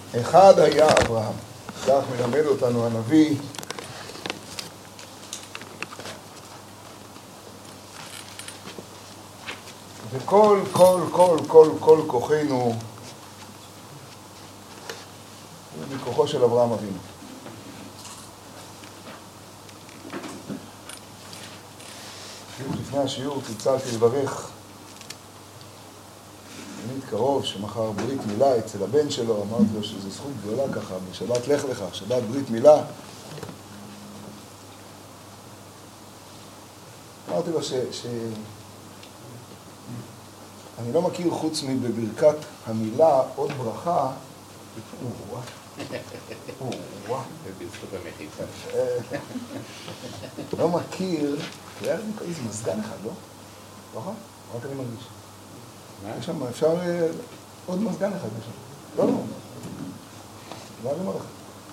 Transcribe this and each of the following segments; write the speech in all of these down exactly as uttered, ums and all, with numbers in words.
אחד היה אברהם. כך מלמד אותנו הנביא. וכל, כל, כל, כל, כל כוחנו הוא מכוחו של אברהם אבינו. לפני השיעור צלצלתי לברך תלמיד קרוב שמחר ברית מילה אצל הבן שלו, אמרתי לו שזו זכות גדולה ככה, בשבת לך לך, שבת ברית מילה. אמרתי לו ש... ש... אני לא מכיר חוץ מבברכת המילה עוד ברכה. או-אה, או-אה. בזכות המחיצה. לא מכיר, היה לי איזה מזגן אחד, לא? נכון? רק אני מרגיש. יש שם, אפשר עוד מזגן אחד בשם. לא, לא. לא אני אומר לך.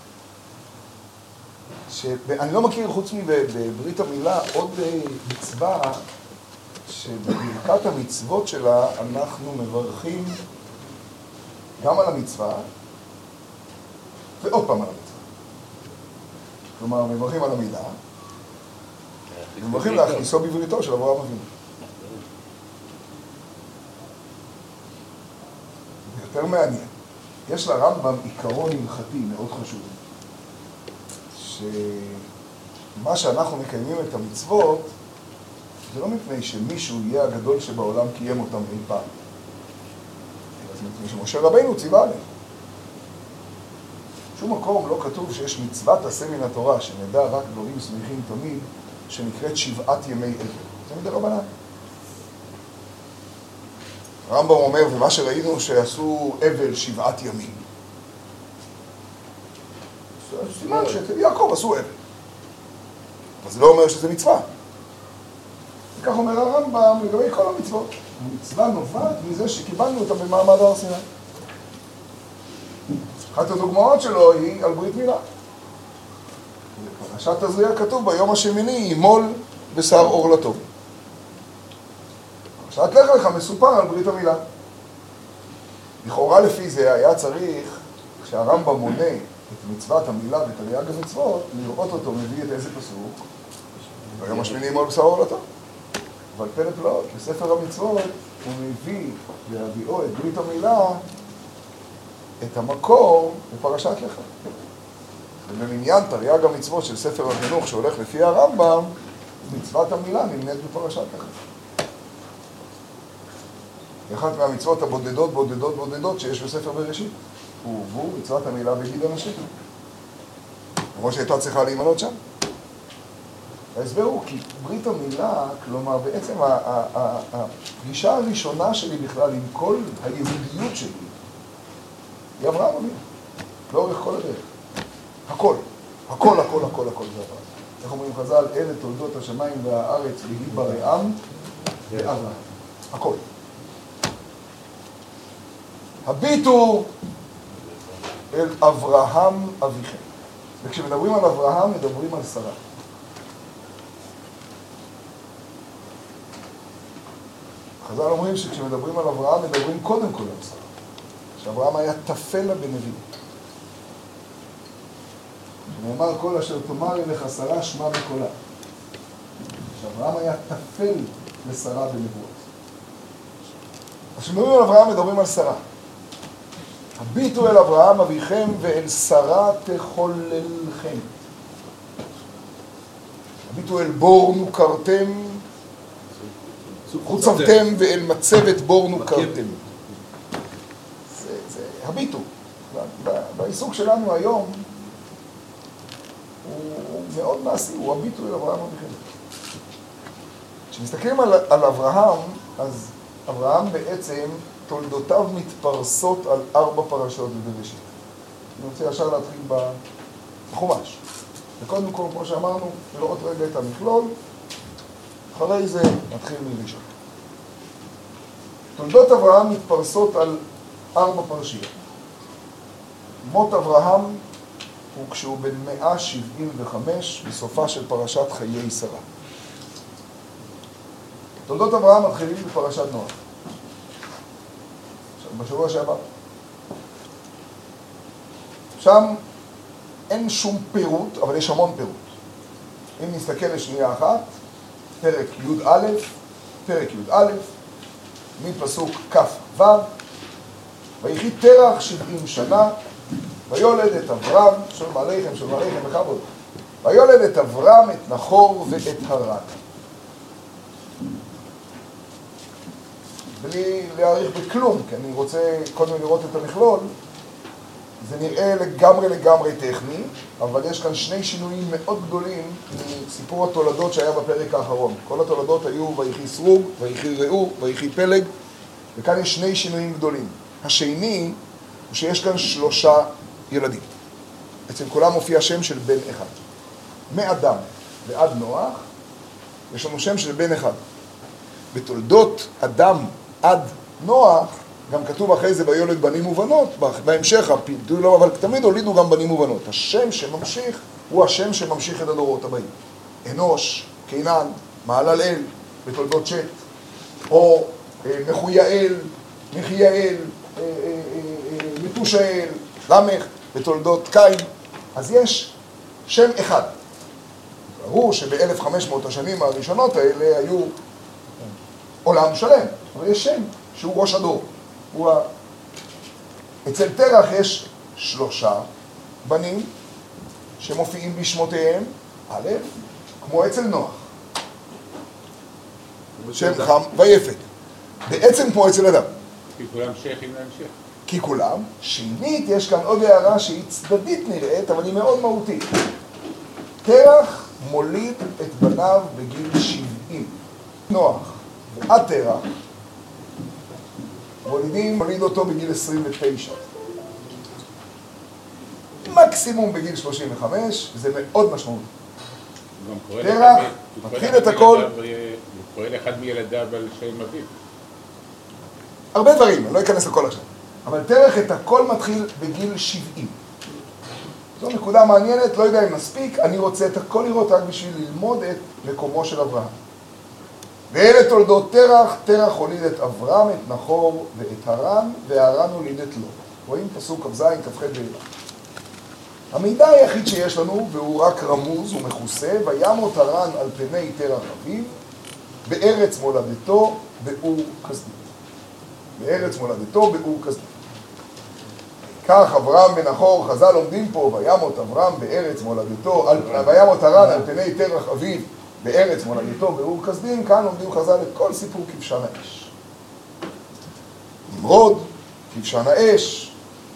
אני לא מכיר חוץ מבברית המילה עוד מצווה שבברכת המצוות שלה אנחנו מברכים גם על המצווה ועוד פעם על המצווה. כלומר, מברכים על המילה ומברכים להכניסו בבריתו של אברהם אבינו. יותר מעניין. יש לרמב"ם עיקרון הלכתי מאוד חשוב, שמה שאנחנו מקיימים את המצוות זה לא מפני שמישהו יהיה הגדול שבעולם קיים אותם אי פעם. זה מפני שמשה רבינו ציווה עליהם. שום מקום לא כתוב שיש מצוות עשה מן התורה, שנדע רק דברים שמחים תמיד, שנקראת שבעת ימי אבל. זה מדרבנן. הרמב"ם אומר, ומה שראינו שעשו אבל שבעת ימים. סימן שאצל יעקב עשו אבל. אבל זה לא אומר שזה מצווה. וכך אומר הרמב"ם לגבי כל המצוות. המצווה נובעת מזה שקיבלנו אותה במעמד הר סיני. אחת הדוגמאות שלו היא על ברית מילה. בפרשת תזריע כתוב ביום השמיני ימול בשר עורלתו. פרשת לך לך מסופר על ברית המילה. לכאורה לפי זה היה צריך, כשהרמב"ם מונה את מצוות המילה ואת תרי"ג המצוות, לראות אותו מביא את איזה פסוק? ביום השמיני ימול בשר עורלתו. אבל פלא פלאות, בספר המצוות הוא מביא להביאו את ברית המילה את המקור בפרשת לך. ובמניין תרי"ג המצוות של ספר החינוך שהולך לפי הרמב"ם, מצוות המילה נמנית בפרשת לך. אחת מהמצוות הבודדות, בודדות, בודדות שיש בספר בראשית. ובו מצוות המילה בגיד אנשים. כמו שהייתה צריכה להימנות שם. ההסבר הוא כי ברית המילה, כלומר בעצם הפגישה הראשונה שלי בכלל עם כל היהודיות שלי, היא אברהם אבינו, לאורך כל הדרך. הכל, הכל, הכל, הכל, הכל זה אברהם. איך אומרים חז"ל, אלה תולדות השמיים והארץ והיא בראם ואברהם. הכל. הביטו אל אברהם אביכם. וכשמדברים על אברהם, מדברים על שרה. חז"ל אומרים שכשמדברים על אברהם, מדברים קודם כל על שרה. שאברהם היה תפל בנביאים. שנאמר כל אשר תאמר אליך שרה שמע בקולה. שאברהם היה תפל לשרה בנבואות. אז כשמדברים על אברהם, מדברים על שרה. הביטו אל אברהם אביכם ואל שרה תחוללכם. הביטו אל בור נוקרתם, חוצבתם ואל מצבת בור נוקרתם. זה, זה, הביטו. בעיסוק שלנו היום הוא מאוד מעשי, הוא הביטו אל אברהם אביכם. כשמסתכלים על, על אברהם, אז אברהם בעצם תולדותיו מתפרסות על ארבע פרשות בבראשית. אני רוצה ישר להתחיל בחומש. וקודם כל, כמו שאמרנו, לראות רגע את המכלול, אחרי זה נתחיל מראשון. תולדות אברהם מתפרסות על ארבע פרשיות. מות אברהם הוא כשהוא בן מאה שבעים וחמש, בסופה של פרשת חיי שרה. תולדות אברהם מתחילים בפרשת נוח. בשבוע שעבר. שם אין שום פירוט, אבל יש המון פירוט. אם נסתכל לשנייה אחת, פרק י"א, פרק י"א, מפסוק כ"ו, ויחי תרח שבעים שנה, ויולד את אברהם, שלום עליכם, שלום עליכם, בכבוד, ויולד את אברהם, את נחור ואת הרן. בלי להאריך בכלום, כי אני רוצה קודם לראות את המכלול, זה נראה לגמרי לגמרי טכני, אבל יש כאן שני שינויים מאוד גדולים מסיפור התולדות שהיה בפרק האחרון. כל התולדות היו ויחי סרוג, ויחי ראו, ויחי פלג, וכאן יש שני שינויים גדולים. השני הוא שיש כאן שלושה ילדים. אצל כולם מופיע שם של בן אחד. מאדם ועד נוח יש לנו שם של בן אחד. בתולדות אדם עד נוח גם כתוב אחרי זה ויולד בנים ובנות, בהמשך, אבל תמיד הולידו גם בנים ובנות. השם שממשיך הוא השם שממשיך את הדורות הבאים. אנוש, קינן, מהללאל, בתולדות שת, או מחויאל, מחייאל, מתושאל, למך, בתולדות קין. אז יש שם אחד. ברור שב-אלף וחמש מאות השנים הראשונות האלה היו עולם שלם, אבל יש שם שהוא ראש הדור. הוא ה... אצל תרח יש שלושה בנים שמופיעים בשמותיהם, א', כמו אצל נוח. שם חם ויפת. בעצם כמו אצל אדם. כי כולם שייכים להמשך. כי כולם. שנית, יש כאן עוד הערה שהיא צדדית נראית, אבל היא מאוד מהותית. תרח מוליד את בניו בגיל שבעים. נוח ועד תרח מולידים, מוליד אותו בגיל עשרים ותשע. מקסימום בגיל שלושים וחמש, וזה מאוד משמעותי. תרח מתחיל את הכל. הוא קורא לאחד מילדיו על שם אביו. הרבה דברים, אני לא אכנס לכל עכשיו. אבל תרח את הכל מתחיל בגיל שבעים. זו נקודה מעניינת, לא יודע אם מספיק, אני רוצה את הכל לראות רק בשביל ללמוד את מקומו של אברהם. ואלה תולדות תרח, תרח הוליד את אברהם, את נחור ואת הרן, והרן הוליד את לוט. רואים פסוק כ"ז, כ"ח ואילך. המידע היחיד שיש לנו, והוא רק רמוז ומכוסה, וימות הרן על פני תרח אביו, בארץ מולדתו באור כסדים. בארץ מולדתו באור כסדים. כך אברהם ונחור, חז"ל לומדים פה, וימות אברהם בארץ מולדתו, על, וימות הרן על פני תרח אביו, בארץ מולדתו באור כסדים. כאן לומדים חז"ל את כל סיפור כבשן האש. נמרוד, כבשן האש.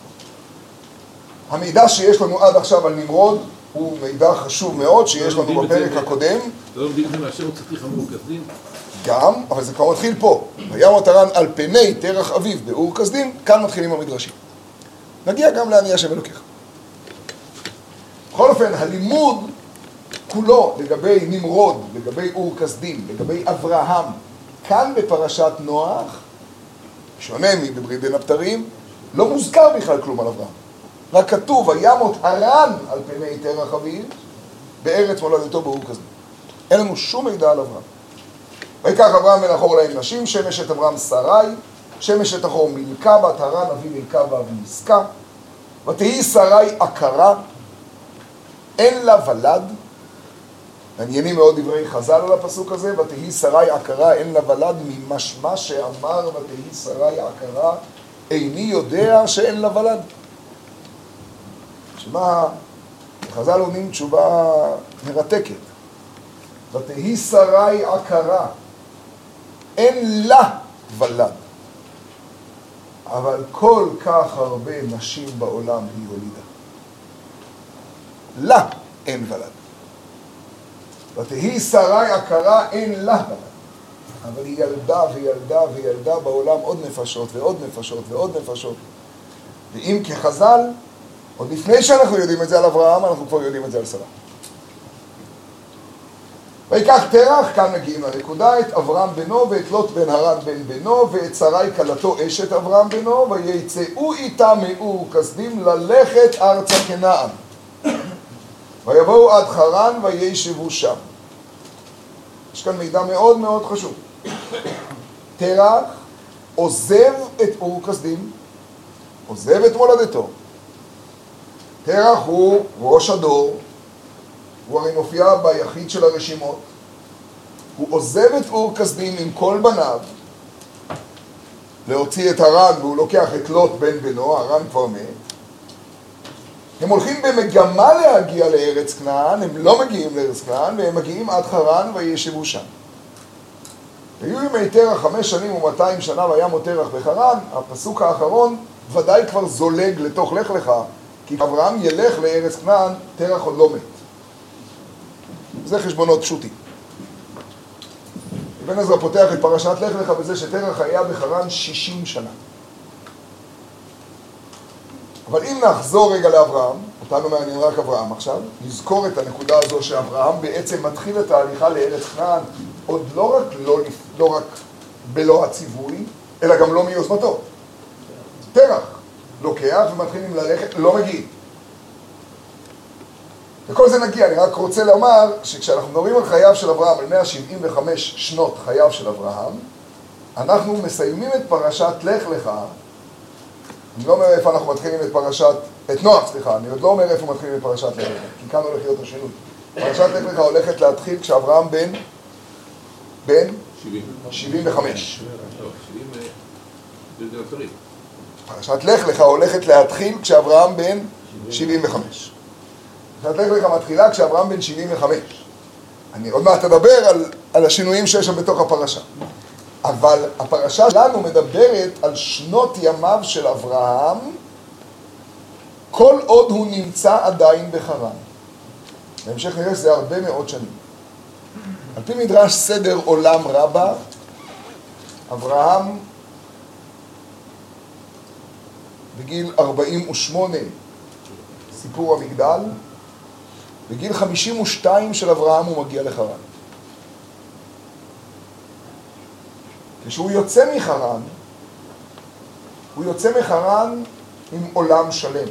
המידע שיש לנו עד עכשיו על נמרוד הוא מידע חשוב מאוד שיש לנו בפרק הקודם. לא לומדים את זה מאשר הוא צריך אמור כסדים? גם, אבל זה כבר מתחיל פה. וימות הרן על פני תרח אביו באור כסדים, כאן מתחילים המדרשים. נגיע גם לעני השם אלוקיך. בכל אופן, הלימוד כולו לגבי נמרוד, לגבי אור כסדים, לגבי אברהם, כאן בפרשת נוח, שונה מבברית בין הבתרים, לא מוזכר בכלל כלום על אברהם. רק כתוב, וימות הרן על פני תרח אביו, בארץ מולדתו באור כסדים. אין לנו שום מידע על אברהם. ויקח אברהם ונחור להם נשים, שם אשת אברהם שרי, שם אשת נחור מילכה בת הרן, אבי מילכה ואבי מסכה. ותהי שרי עקרה, אין לה ולד. מעניינים מאוד דברי חז"ל על הפסוק הזה, ותהי שרי עקרה, אין לה ולד, ממשמע שאמר ותהי שרי עקרה, איני יודע שאין לה ולד. שמה, חז"ל עונים תשובה מרתקת. ותהי שרי עקרה, אין לה ולד. אבל כל כך הרבה נשים בעולם היא הולידה. לה אין ולד. ותהי שרי עקרה, אין לה ולד. אבל היא ילדה וילדה וילדה בעולם עוד נפשות ועוד נפשות ועוד נפשות. ואם כחז"ל, עוד לפני שאנחנו יודעים את זה על אברהם, אנחנו כבר יודעים את זה על שרה. ויקח תרח, כאן מגיעים לנקודה, את אברהם בנו ואת לוט בן הרן בן בנו ואת שרי כלתו אשת אברהם בנו, ויצאו איתה מאור כסדים ללכת ארצה כנען. ויבואו עד חרן וישבו שם. יש כאן מידע מאוד מאוד חשוב. תרח עוזב את אור כסדים, עוזב את מולדתו, תרח הוא ראש הדור, הוא הרי מופיע ביחיד של הרשימות, הוא עוזב את אור כסדים עם כל בניו, להוציא את הרן, והוא לוקח את לוט בן בנו, הרן כבר מת. הם הולכים במגמה להגיע לארץ כנען, הם לא מגיעים לארץ כנען, והם מגיעים עד חרן וישבו שם. היו ימי תרח חמש שנים ומאתיים שנה וים תרח בחרן, הפסוק האחרון ודאי כבר זולג לתוך לך לך, כי אברהם ילך לארץ כנען, תרח עוד לא מת. זה חשבונות פשוטים. אבן עזרא פותח את פרשת לך לך בזה שתרח היה בחרן שישים שנה. אבל אם נחזור רגע לאברהם, אותנו מעניין רק אברהם עכשיו, נזכור את הנקודה הזו שאברהם בעצם מתחיל את ההליכה לארץ כנען, עוד לא רק, לא, לא רק בלא הציווי, אלא גם לא מיוזמתו. תרח לוקח ומתחילים ללכת, לא מגיעים. וכל זה נגיע, אני רק רוצה לומר שכשאנחנו מדברים על חייו של אברהם, על מאה שבעים וחמש שנות חייו של אברהם, אנחנו מסיימים את פרשת לך לך, אני לא אומר איפה אנחנו מתחילים את פרשת, את נוח, סליחה, אני עוד לא אומר איפה מתחילים את פרשת לך לך, כי כאן הולך להיות השינוי. פרשת לך לך הולכת להתחיל כשאברהם בן, בן שבעים וחמש. פרשת לך לך הולכת להתחיל כשאברהם בן שבעים וחמש. פרשת לך לך מתחילה כשאברהם בן שבעים וחמש. אני עוד מעט אדבר על, על השינויים שיש שם בתוך הפרשה. אבל הפרשה שלנו מדברת על שנות ימיו של אברהם, כל עוד הוא נמצא עדיין בחרן. בהמשך נראה שזה הרבה מאוד שנים. על פי מדרש סדר עולם רבה, אברהם בגיל ארבעים ושמונה, סיפור המגדל, בגיל חמישים ושתיים של אברהם הוא מגיע לחרן. כשהוא יוצא מחרן, הוא יוצא מחרן עם עולם שלם.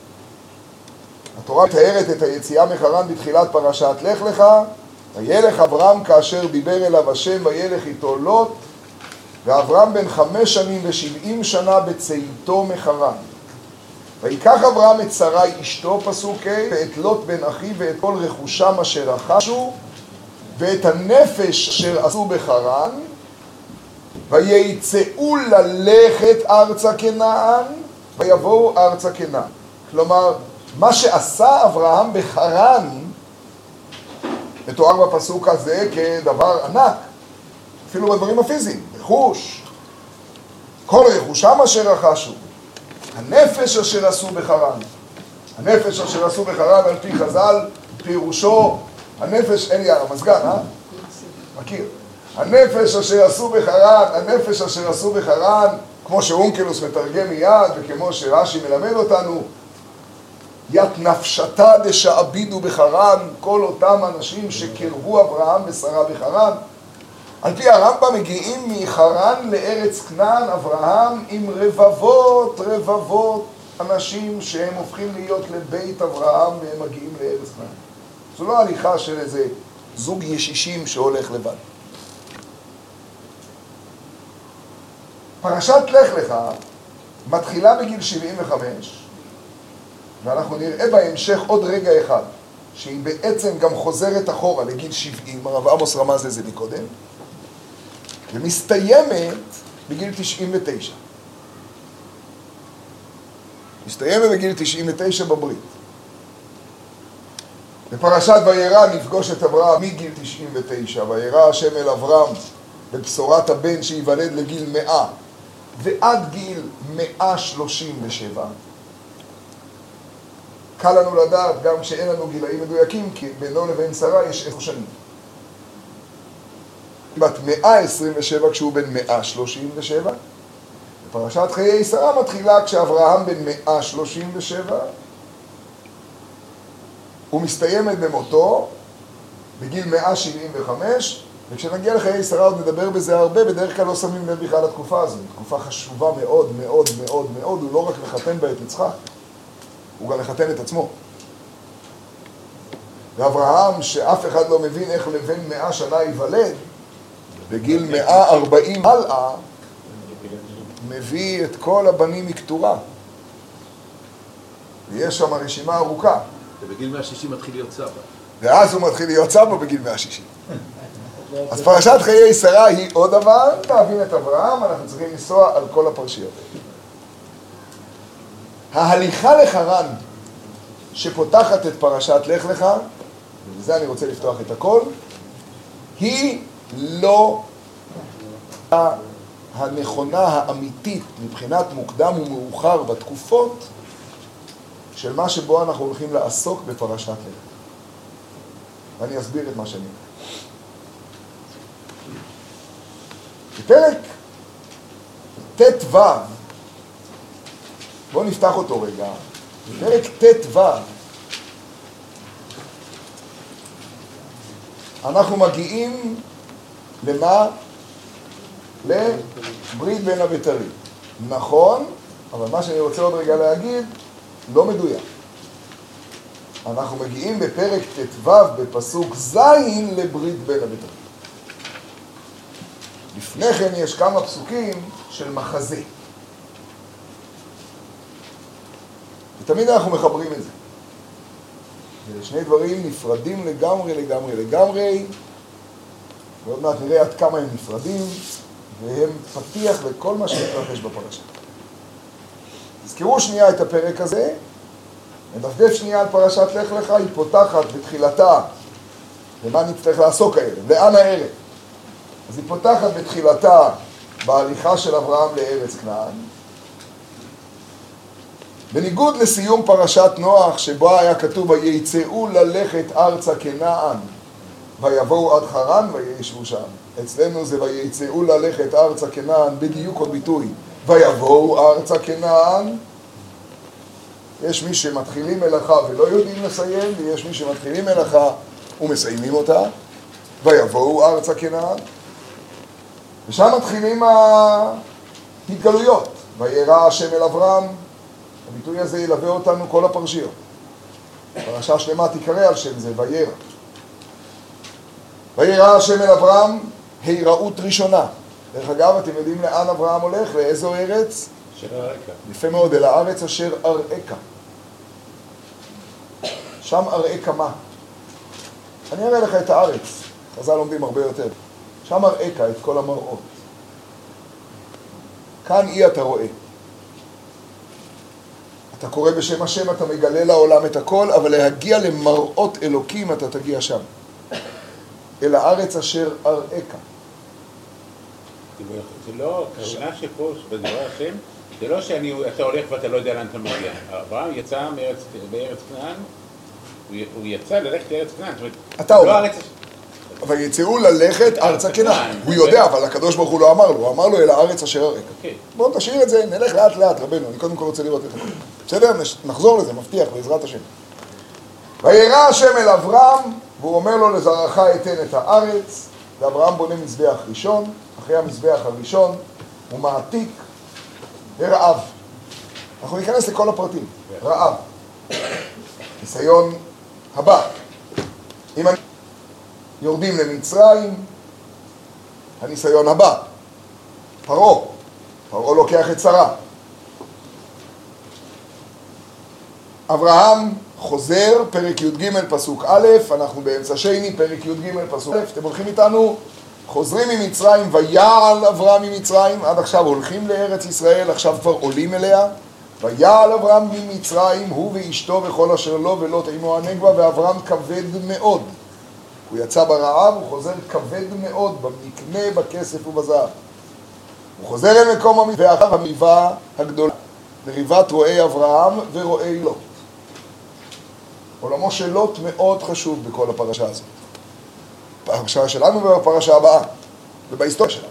התורה מתארת את היציאה מחרן בתחילת פרשת לך לך, וילך אברהם כאשר דיבר אליו השם וילך איתו לוט, ואברהם בן חמש שנים ושבעים שנה בצאתו מחרן. ויקח אברהם את שרי אשתו פסוק ה' ואת לוט בן אחיו ואת כל רכושם אשר רכשו ואת הנפש אשר עשו בחרן, ויצאו ללכת ארצה כנען ויבואו ארצה כנען. כלומר, מה שעשה אברהם בחרן מתואר בפסוק הזה כדבר ענק, אפילו בדברים הפיזיים, רכוש, כל רכושם אשר רכשו, הנפש אשר עשו בחרן. הנפש אשר עשו בחרן על פי חז"ל, פירושו, הנפש, אין לי המזגן, אה? מכיר. הנפש אשר עשו בחרן, הנפש אשר עשו בחרן, כמו שאונקלוס מתרגם מיד, וכמו שרש"י מלמד אותנו, ית נפשתה דשעבידו בחרן, כל אותם אנשים שקרבו אברהם ושרה בחרן. על פי הרמב"ם מגיעים מחרן לארץ כנען אברהם עם רבבות רבבות אנשים שהם הופכים להיות לבית אברהם והם מגיעים לארץ כנען. זו לא הליכה של איזה זוג ישישים שהולך לבד. פרשת לך לך מתחילה בגיל שבעים וחמש, ואנחנו נראה בהמשך עוד רגע אחד, שהיא בעצם גם חוזרת אחורה לגיל שבעים, הרב עמוס רמז לזה מקודם, ומסתיימת בגיל תשעים ותשע. מסתיימת בגיל תשעים ותשע בברית. בפרשת וירא נפגוש את אברהם מגיל תשעים ותשע, וירא השם אל אברהם בבשורת הבן שיוולד לגיל מאה, ועד גיל מאה שלושים ושבע. קל לנו לדעת גם כשאין לנו גילאים מדויקים, כי בינו לבין שרה יש עשר שנים. בת מאה עשרים ושבע כשהוא בן מאה שלושים ושבע. פרשת חיי שרה מתחילה כשאברהם בן מאה שלושים ושבע, ומסתיימת במותו בגיל מאה שבעים וחמש, וכשנגיע לחיי שרה עוד נדבר בזה הרבה, בדרך כלל לא שמים לב בכלל לתקופה הזו. תקופה חשובה מאוד מאוד מאוד מאוד, הוא לא רק לחתן בה את יצחק, הוא גם לחתן את עצמו. ואברהם, שאף אחד לא מבין איך לבן מאה שנה ייוולד, בגיל מאה ארבעים הלאה, מביא את כל הבנים מקטורה. ויש שם רשימה ארוכה. ובגיל מאה שישים מתחיל להיות סבא. ואז הוא מתחיל להיות סבא בגיל מאה שישים. אז פרשת חיי שרה היא עוד דבר, להבין את אברהם, אנחנו צריכים לנסוע על כל הפרשיות. ההליכה לחרן שפותחת את פרשת לך לך, ובזה אני רוצה לפתוח את הכל, היא לא הנכונה האמיתית מבחינת מוקדם ומאוחר בתקופות של מה שבו אנחנו הולכים לעסוק בפרשת לך. ואני אסביר את מה שאני אומר. בפרק ט' ו', בואו נפתח אותו רגע, בפרק ט' ו', אנחנו מגיעים למה? לברית בין הבתרים. נכון, אבל מה שאני רוצה עוד רגע להגיד, לא מדויק. אנחנו מגיעים בפרק ט' ו' בפסוק ז' לברית בין הבתרים. לפני כן יש כמה פסוקים של מחזה. ותמיד אנחנו מחברים את זה. זה שני דברים נפרדים לגמרי, לגמרי, לגמרי. ועוד מעט נראה עד כמה הם נפרדים, והם פתיח לכל מה שמתרחש בפרשה. תזכרו שנייה את הפרק הזה, נדפדף שנייה על פרשת לך לך, היא פותחת בתחילתה, ומה נצטרך לעסוק הערב, לאן הערב? אז היא פותחת בתחילתה בהליכה של אברהם לארץ כנען, בניגוד לסיום פרשת נוח, שבה היה כתוב, ויצאו ללכת ארצה כנען, ויבואו עד חרן וישבו שם. אצלנו זה ויצאו ללכת ארצה כנען, בדיוק עוד ביטוי, ויבואו ארצה כנען. יש מי שמתחילים מלאכה ולא יודעים לסיים, ויש מי שמתחילים מלאכה ומסיימים אותה, ויבואו ארצה כנען. ושם מתחילים ההתגלויות. וירא השם אל אברהם, הביטוי הזה ילווה אותנו כל הפרשיות. פרשה שלמה תקרא על שם זה, וירא. וירא השם אל אברהם, היראות ראשונה. דרך אגב, אתם יודעים לאן אברהם הולך? לאיזו ארץ? אשר אראך. יפה מאוד, אל הארץ אשר אראך. שם אראך מה? אני אראה לך את הארץ. חז"ל לומדים הרבה יותר. שם אראך את כל המראות. כאן אי אתה רואה. אתה קורא בשם השם, אתה מגלה לעולם את הכל, אבל להגיע למראות אלוקים אתה תגיע שם. אל הארץ אשר אראך. זה לא, הכוונה שפה, בדבר השם, זה לא שאתה הולך ואתה לא יודע לאן אתה מגיע. אברהם יצא בארץ כנען, הוא יצא ללכת לארץ כנען. אתה אומר. אבל יצאו ללכת ארצה כנען. הוא יודע, אבל הקדוש ברוך הוא לא אמר לו, הוא אמר לו אל הארץ אשר אראך. בואו תשאיר את זה, נלך לאט לאט, רבנו, אני קודם כל רוצה לראות את הכל. בסדר? נחזור לזה, מבטיח, בעזרת השם. וירא השם אל אברהם, והוא אומר לו לזרעך אתן את הארץ, ואברהם בונה מזבח ראשון, אחרי המזבח הראשון הוא מעתיק לרעב. אנחנו ניכנס לכל הפרטים. רעב. ניסיון הבא. אם יורדים למצרים, הניסיון הבא. פרעה. פרעה לוקח את שרה. אברהם חוזר, פרק י"ג פסוק א', אנחנו באמצע שני, פרק י"ג פסוק א', אתם הולכים איתנו, חוזרים ממצרים, ויעל אברהם ממצרים, עד עכשיו הולכים לארץ ישראל, עכשיו כבר עולים אליה, ויעל אברהם ממצרים, הוא ואשתו וכל אשר לו ולוט עמו הנגבה, ואברהם כבד מאוד. הוא יצא ברעב, הוא חוזר כבד מאוד, במקנה, בכסף ובזהב. הוא חוזר אל מקום המריבה, ואחריו המריבה הגדולה, מריבת רועי אברהם ורועי לוט. עולמו של לוט מאוד חשוב בכל הפרשה הזאת. בפרשה שלנו ובפרשה הבאה, ובהיסטוריה שלנו.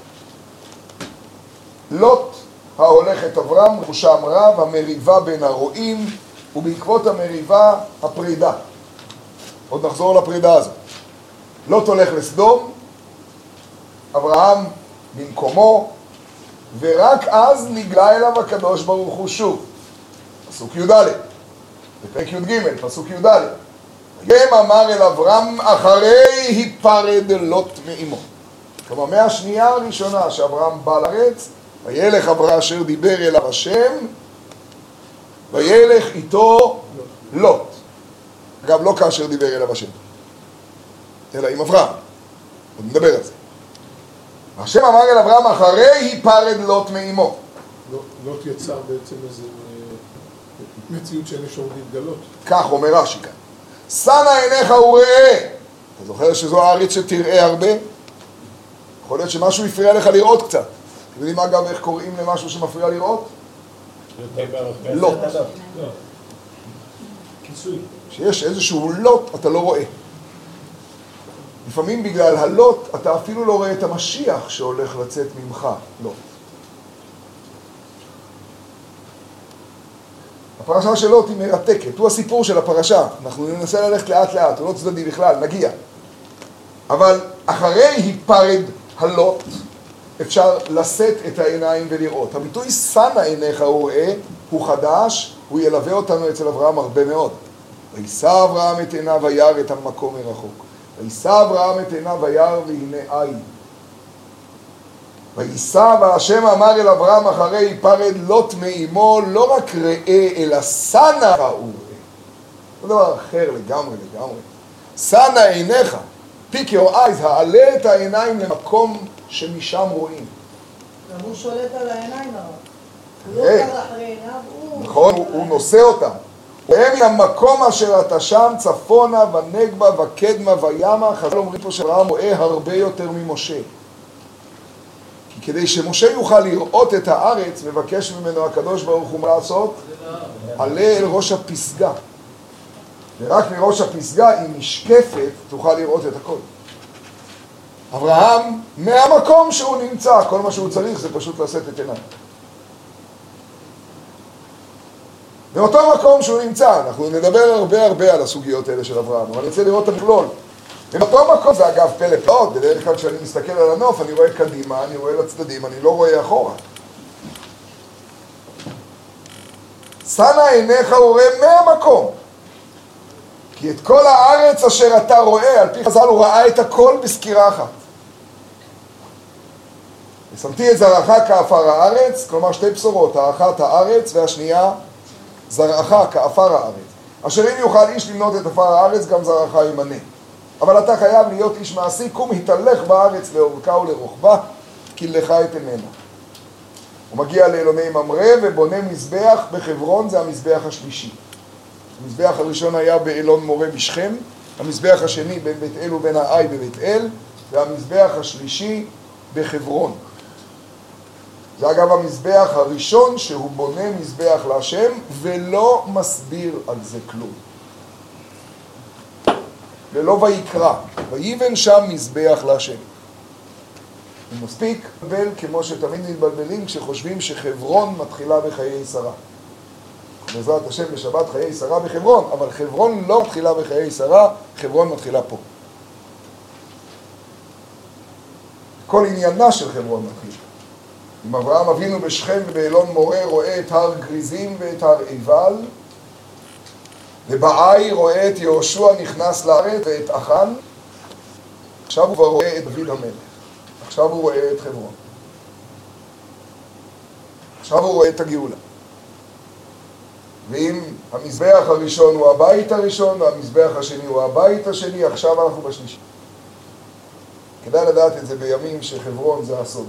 לוט ההולך את אברהם, חושם רב, המריבה בין הרועים, ובעקבות המריבה הפרידה. עוד נחזור לפרידה הזאת. לוט הולך לסדום, אברהם במקומו, ורק אז נגלה אליו הקדוש ברוך הוא שוב. פסוק י"ד. בפרק י"ג, פסוק י"ד. גם אמר אל אברהם אחרי היפרד לוט מאמו. כלומר, מהשנייה הראשונה שאברהם בא לארץ, וילך אברהם אשר דיבר אליו השם, וילך איתו לוט. אגב, לא כאשר דיבר אליו השם, אלא עם אברהם. עוד נדבר על זה. השם אמר אל אברהם, אחרי היפרד לוט מאמו. לוט יצר בעצם איזו מציאות שאין אפשרות להתגלות. כך אומר רש"י כאן. שנא עיניך וראה. אתה זוכר שזו הארץ שתראה הרבה? יכול להיות שמשהו יפריע לך לראות קצת. אתם יודעים אגב איך קוראים למשהו שמפריע לראות? לוט. כיסוי. שיש איזשהו לוט אתה לא רואה. לפעמים בגלל הלוט אתה אפילו לא רואה את המשיח שהולך לצאת ממך. לוט. הפרשה של לוט היא מרתקת, הוא הסיפור של הפרשה. אנחנו ננסה ללכת לאט לאט, הוא לא צדדי בכלל, נגיע. אבל אחרי היפרד הלוט אפשר לשאת את העיניים ולראות. הביטוי שנא עיניך וראה הוא חדש, הוא ילווה אותנו אצל אברהם הרבה מאוד. וישא אברהם את עיניו וירא את המקום מרחוק. וישא אברהם את עיניו וירא והנה אין. וישא והשם אמר אל אברהם אחרי היפרד לוט מאמו, לא רק ראה אלא שנא וראה. זה דבר אחר לגמרי לגמרי. שנא עיניך, pick your eyes, העלה את העיניים למקום שמשם רואים. הוא שולט על העיניים הרב. הוא לא עובר אחרי עיניו, הוא... נכון, הוא נושא אותם. והם מהמקום אשר אתה שם, צפונה ונגבה וקדמה וימה. חז"ל אומרים פה שאברהם רואה הרבה יותר ממשה. כי כדי שמשה יוכל לראות את הארץ, מבקש ממנו הקדוש ברוך הוא לעשות, עלה אל ראש הפסגה. ורק מראש הפסגה, אם משקפת, תוכל לראות את הכל. אברהם, מהמקום שהוא נמצא, כל מה שהוא צריך זה פשוט לשאת את עיניו. באותו מקום שהוא נמצא, אנחנו נדבר הרבה הרבה על הסוגיות האלה של אברהם, אבל אני רוצה לראות את המכלול. באותו מקום זה אגב פלא פלאות, בדרך כלל כשאני מסתכל על הנוף, אני רואה קדימה, אני רואה לצדדים, אני לא רואה אחורה. שנא עיניך וראה מהמקום. כי את כל הארץ אשר אתה רואה, על פי חז"ל הוא ראה את הכל בסקירה אחת. ושמתי את זרעך כאפר הארץ, כלומר שתי בשורות, האחת הארץ והשנייה זרעך כאפר הארץ. אשר אם יוכל איש למנות את אפר הארץ, גם זרעך ימנה. אבל אתה חייב להיות איש מעשי, קום התהלך בארץ לאורכה ולרוחבה, כי לך את ממנה. הוא מגיע לאלוני ממרא ובונה מזבח בחברון, זה המזבח השלישי. המזבח הראשון היה באלון מורה בשכם, המזבח השני בין בית אל ובין האי בבית אל, והמזבח השלישי בחברון. זה אגב המזבח הראשון שהוא בונה מזבח להשם ולא מסביר על זה כלום. ולא ויקרא, ויבן שם מזבח להשם. הוא מספיק לבלבל כמו שתמיד מתבלבלים כשחושבים שחברון מתחילה בחיי שרה. בעזרת השם בשבת חיי שרה בחברון, אבל חברון לא מתחילה בחיי שרה, חברון מתחילה פה. כל עניינה של חברון מתחיל. אם אברהם אבינו בשכם ובאלון מורה רואה את הר גריזים ואת הר עיבל, ובאי רואה את יהושע נכנס לארץ ואת אחן, עכשיו הוא כבר רואה את דוד המלך, עכשיו הוא רואה את חברון, עכשיו הוא רואה את הגאולה. ואם המזבח הראשון הוא הבית הראשון והמזבח השני הוא הבית השני, עכשיו אנחנו בשלישי. כדאי לדעת את זה בימים שחברון זה הסוד.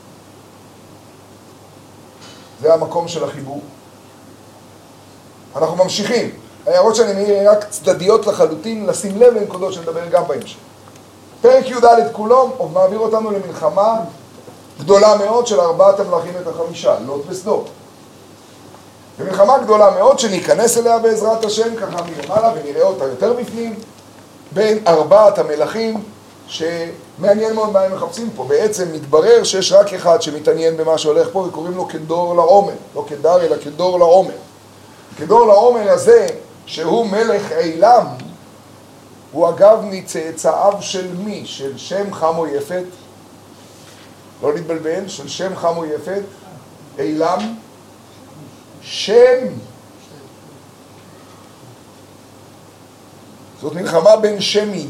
זה המקום של החיבור. אנחנו ממשיכים. ההערות שאני מעיר רק צדדיות לחלוטין, לשים לב לנקודות שנדבר גם בהמשך. פרק י"ד כולו מעביר אותנו למלחמה גדולה מאוד של ארבעת המלכים את החמישה, לוט וסדום. במלחמה גדולה מאוד שניכנס אליה בעזרת השם, ככה מלמעלה ונראה אותה יותר בפנים, בין ארבעת המלכים שמעניין מאוד מה הם מחפשים פה. בעצם מתברר שיש רק אחד שמתעניין במה שהולך פה וקוראים לו כדור לעומר, לא כדר אלא כדור לעומר. כדור לעומר הזה שהוא מלך עילם, הוא אגב מצאצאיו של מי? של שם חמו יפת, לא להתבלבל, של שם חמו יפת, עילם, שם. זאת מלחמה בין שמים.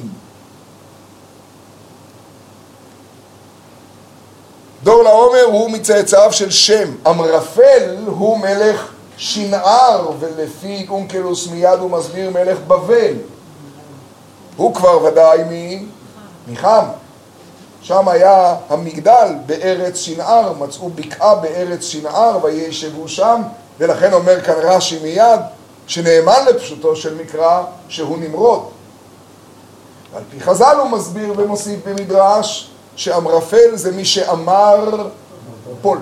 דור לעומר הוא מצאצאיו של שם, אמרפל הוא מלך שנער, ולפי אונקלוס מיד הוא מסביר מלך בבל. הוא כבר ודאי מ... מחם. שם היה המגדל בארץ שנער, מצאו בקעה בארץ שנער וישבו שם, ולכן אומר כאן רש"י מיד, שנאמן לפשוטו של מקרא שהוא נמרוד. על פי חז"ל הוא מסביר ומוסיף במדרש שאמרפל זה מי שאמר פול.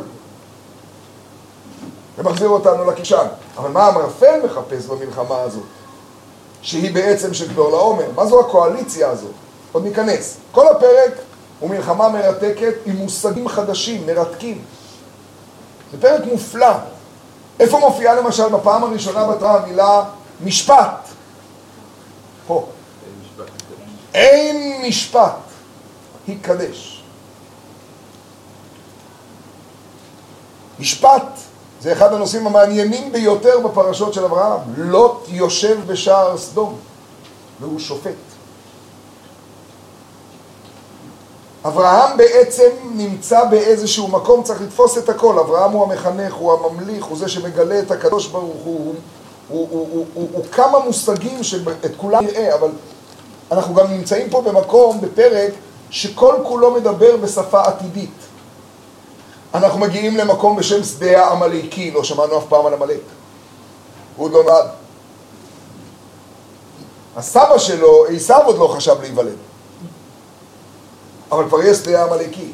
ומחזיר אותנו לקישן. אבל מה אמרפל מחפש במלחמה הזאת? שהיא בעצם של גדול העומר. מה זו הקואליציה הזאת? עוד ניכנס. כל הפרק הוא מלחמה מרתקת עם מושגים חדשים, מרתקים. זה פרק מופלא. איפה מופיעה למשל בפעם הראשונה בתורה המילה משפט? פה. אין משפט. יקדש. משפט זה אחד הנושאים המעניינים ביותר בפרשות של אברהם. לוט יושב בשער סדום והוא שופט. אברהם בעצם נמצא באיזשהו מקום, צריך לתפוס את הכל. אברהם הוא המחנך, הוא הממליך, הוא זה שמגלה את הקדוש ברוך הוא. הוא, הוא, הוא, הוא, הוא, הוא כמה מושגים שאת כולם נראה, אבל אנחנו גם נמצאים פה במקום, בפרק, שכל כולו מדבר בשפה עתידית. אנחנו מגיעים למקום בשם שדה העמלקי, לא שמענו אף פעם על עמלק. הוא עוד לא נולד. הסבא שלו, עשיו עוד לא חשב להיוולד. אבל כבר יש שדה העמלקי.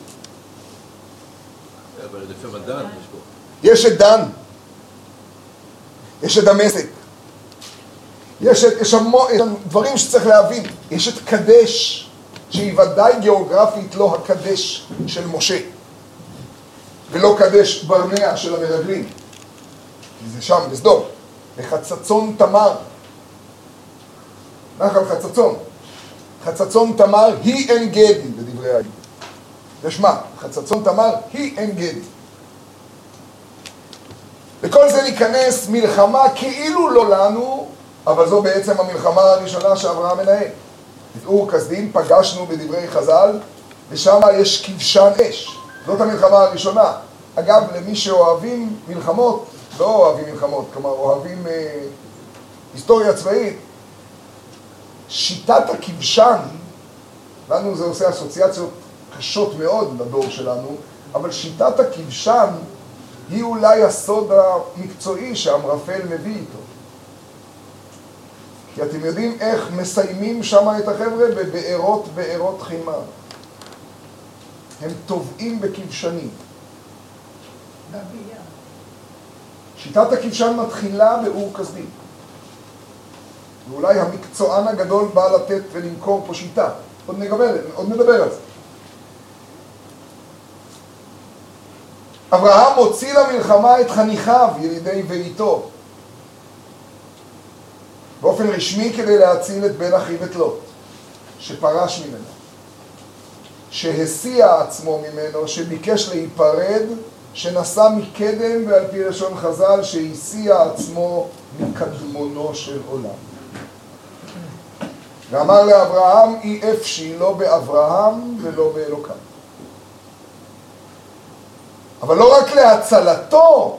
אבל לפעמים דן יש פה. יש את דן. יש את דמשק. יש את, יש המון, יש דברים שצריך להבין. יש את קדש, שהיא ודאי גיאוגרפית לא הקדש של משה. ולא קדש ברנע של המרגלים. כי זה שם, בסדום. בחצצון תמר. נחל חצצון. חצצון תמר היא אין גדי, בדברי העברית. זה שמה, חצצון תמר היא אין גדי. לכל זה ניכנס מלחמה כאילו לא לנו, אבל זו בעצם המלחמה הראשונה שאברהם מנהל. את אור כסדים פגשנו בדברי חז"ל, ושם יש כבשן אש. זאת המלחמה הראשונה. אגב, למי שאוהבים מלחמות, לא אוהבים מלחמות, כלומר אוהבים אה, היסטוריה צבאית, שיטת הכבשן, לנו זה עושה אסוציאציות קשות מאוד לדור שלנו, אבל שיטת הכבשן היא אולי הסוד המקצועי שאמרפל מביא איתו. כי אתם יודעים איך מסיימים שם את החבר'ה? בבארות בארות חימה. הם טובעים בכבשנים. שיטת הכבשן מתחילה באור כסדים. ואולי המקצוען הגדול בא לתת ולמכור פה שיטה. עוד נדבר, עוד נדבר על זה. אברהם הוציא למלחמה את חניכיו, ילידי ביתו, באופן רשמי כדי להציל את בן אחיו את לוט, שפרש ממנו, שהסיע עצמו ממנו, שביקש להיפרד, שנסע מקדם, ועל פי לשון חז"ל, שהסיע עצמו מקדמונו של עולם. ואמר לאברהם, אי אפשי לא באברהם ולא באלוקיו. אבל לא רק להצלתו,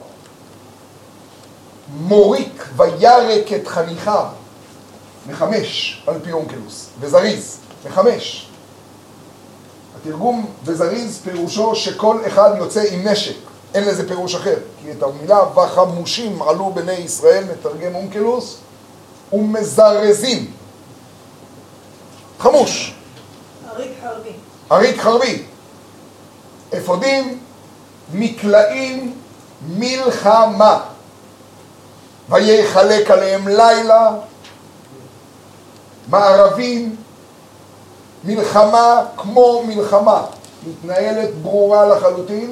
מוריק וירק את חניכיו, מחמש על פי אונקלוס, וזריז, מחמש. התרגום וזריז פירושו שכל אחד יוצא עם נשק, אין לזה פירוש אחר, כי את המילה וחמושים עלו בני ישראל, מתרגם אונקלוס, ומזרזים. חמוש. אריק חרבי. אריק חרבי. אפודים, מקלעים, מלחמה. ויחלק עליהם לילה, מערבים, מלחמה כמו מלחמה. מתנהלת ברורה לחלוטין,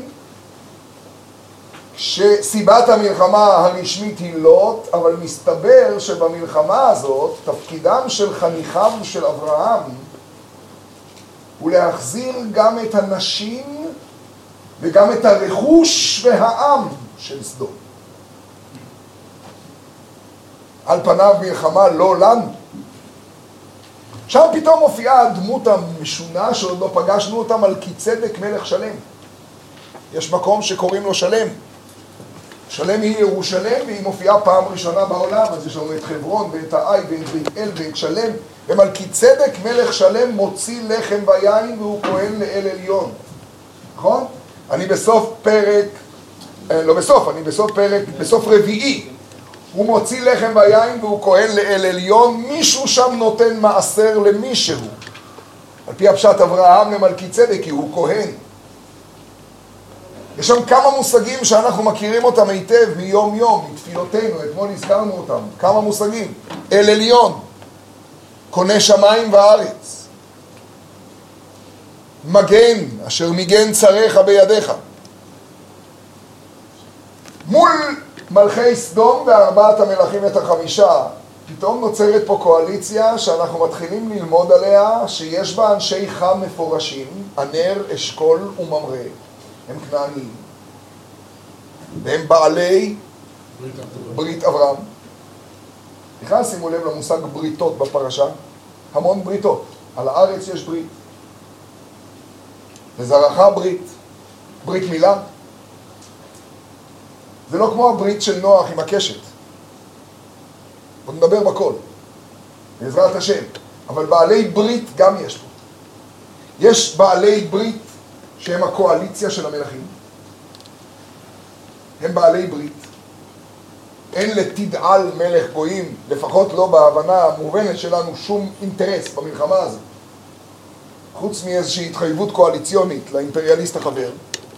שסיבת המלחמה הרשמית היא לוט, אבל מסתבר שבמלחמה הזאת תפקידם של חניכיו של אברהם הוא להחזיר גם את הנשים וגם את הרכוש והעם של סדום. על פניו מלחמה לא לנו. שם פתאום מופיעה הדמות המשונה שעוד לא פגשנו אותה, מלכי צדק מלך שלם. יש מקום שקוראים לו שלם. שלם היא ירושלם, והיא מופיעה פעם ראשונה בעולם, אז יש לנו את חברון ואת העי ואת בית אל ואת שלם, ומלכי צדק מלך שלם מוציא לחם ויין והוא כהן לאל עליון. נכון? אני בסוף פרק, לא בסוף, אני בסוף פרק, בסוף רביעי. הוא מוציא לחם ויין והוא כהן לאל עליון, מישהו שם נותן מעשר למישהו. על פי הפשט אברהם למלכי צדק, כי הוא כהן. יש שם כמה מושגים שאנחנו מכירים אותם היטב מיום יום, מתפילותינו, אתמול הזכרנו אותם, כמה מושגים. אל עליון, קונה שמיים וארץ. מגן, אשר מגן צריך בידיך. מול מלכי סדום וארבעת המלכים את החמישה, פתאום נוצרת פה קואליציה שאנחנו מתחילים ללמוד עליה, שיש בה אנשי חם מפורשים, ענר, אשכול וממרא. הם כנעניים. והם בעלי ברית אברהם. בכלל שימו לב למושג בריתות בפרשה. המון בריתות. על הארץ יש ברית. לזרעך ברית. ברית מילה. זה לא כמו הברית של נוח עם הקשת. בוא נדבר בכל. בעזרת השם. אבל בעלי ברית גם יש פה. יש בעלי ברית שהם הקואליציה של המלכים. הם בעלי ברית. אין לתדעל מלך גויים, לפחות לא בהבנה המובנת שלנו, שום אינטרס במלחמה הזאת. חוץ מאיזושהי התחייבות קואליציונית לאימפריאליסט החבר.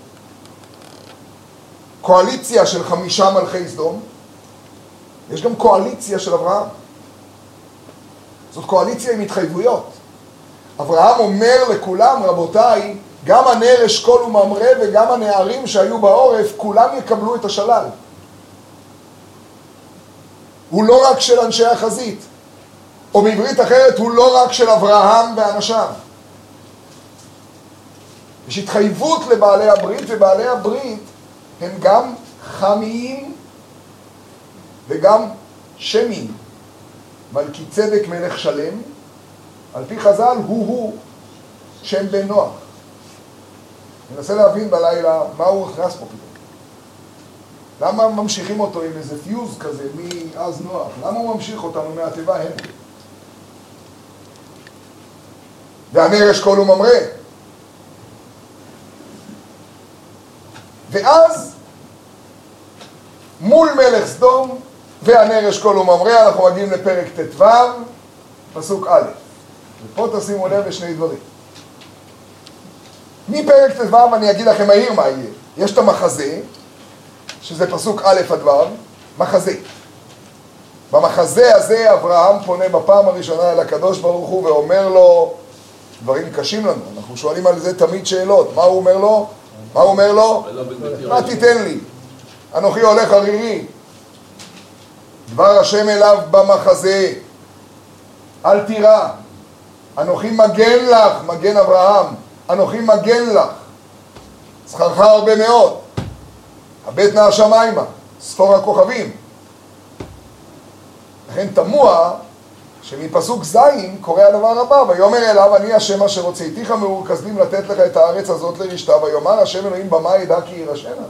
קואליציה של חמישה מלכי סדום. יש גם קואליציה של אברהם. זאת קואליציה עם התחייבויות. אברהם אומר לכולם, רבותיי, גם הנר אשכול וממרא וגם הנערים שהיו בעורף, כולם יקבלו את השלל. הוא לא רק של אנשי החזית, או בעברית אחרת, הוא לא רק של אברהם ואנשיו. יש התחייבות לבעלי הברית, ובעלי הברית הם גם חמיים וגם שמים. מלכי צדק מלך שלם, על פי חז"ל הוא-הוא שם בן נוח. ננסה להבין בלילה מה הוא הכנס פה פתאום. למה ממשיכים אותו עם איזה פיוז כזה מאז נוח? למה הוא ממשיך אותנו מהטבע הנה? והנר אשכול וממרא. ואז מול מלך סדום והנר אשכול וממרא אנחנו מגיעים לפרק ט"ו, פסוק א'. ופה תשימו לב לשני דברים. מפרק ט"ו אני אגיד לכם מהיר מה יהיה. יש את המחזה, שזה פסוק א' עד ו', מחזה. במחזה הזה אברהם פונה בפעם הראשונה אל הקדוש ברוך הוא ואומר לו, דברים קשים לנו, אנחנו שואלים על זה תמיד שאלות. מה הוא אומר לו? מה הוא אומר לו? מה תיתן לי? אנוכי הולך ערירי. דבר השם אליו במחזה, אל תירא, אנוכי מגן לך, מגן אברהם, אנוכי מגן לך, שכרך הרבה מאוד, הבט נא השמיימה, ספור הכוכבים. לכן תמוה שמפסוק זין קורא הדבר הבא, ויאמר אליו אני השם אשר הוצאתיך מאור כשדים לתת לך את הארץ הזאת לרשתה, ויאמר השם אלוהים במה ידע כי יירשנה.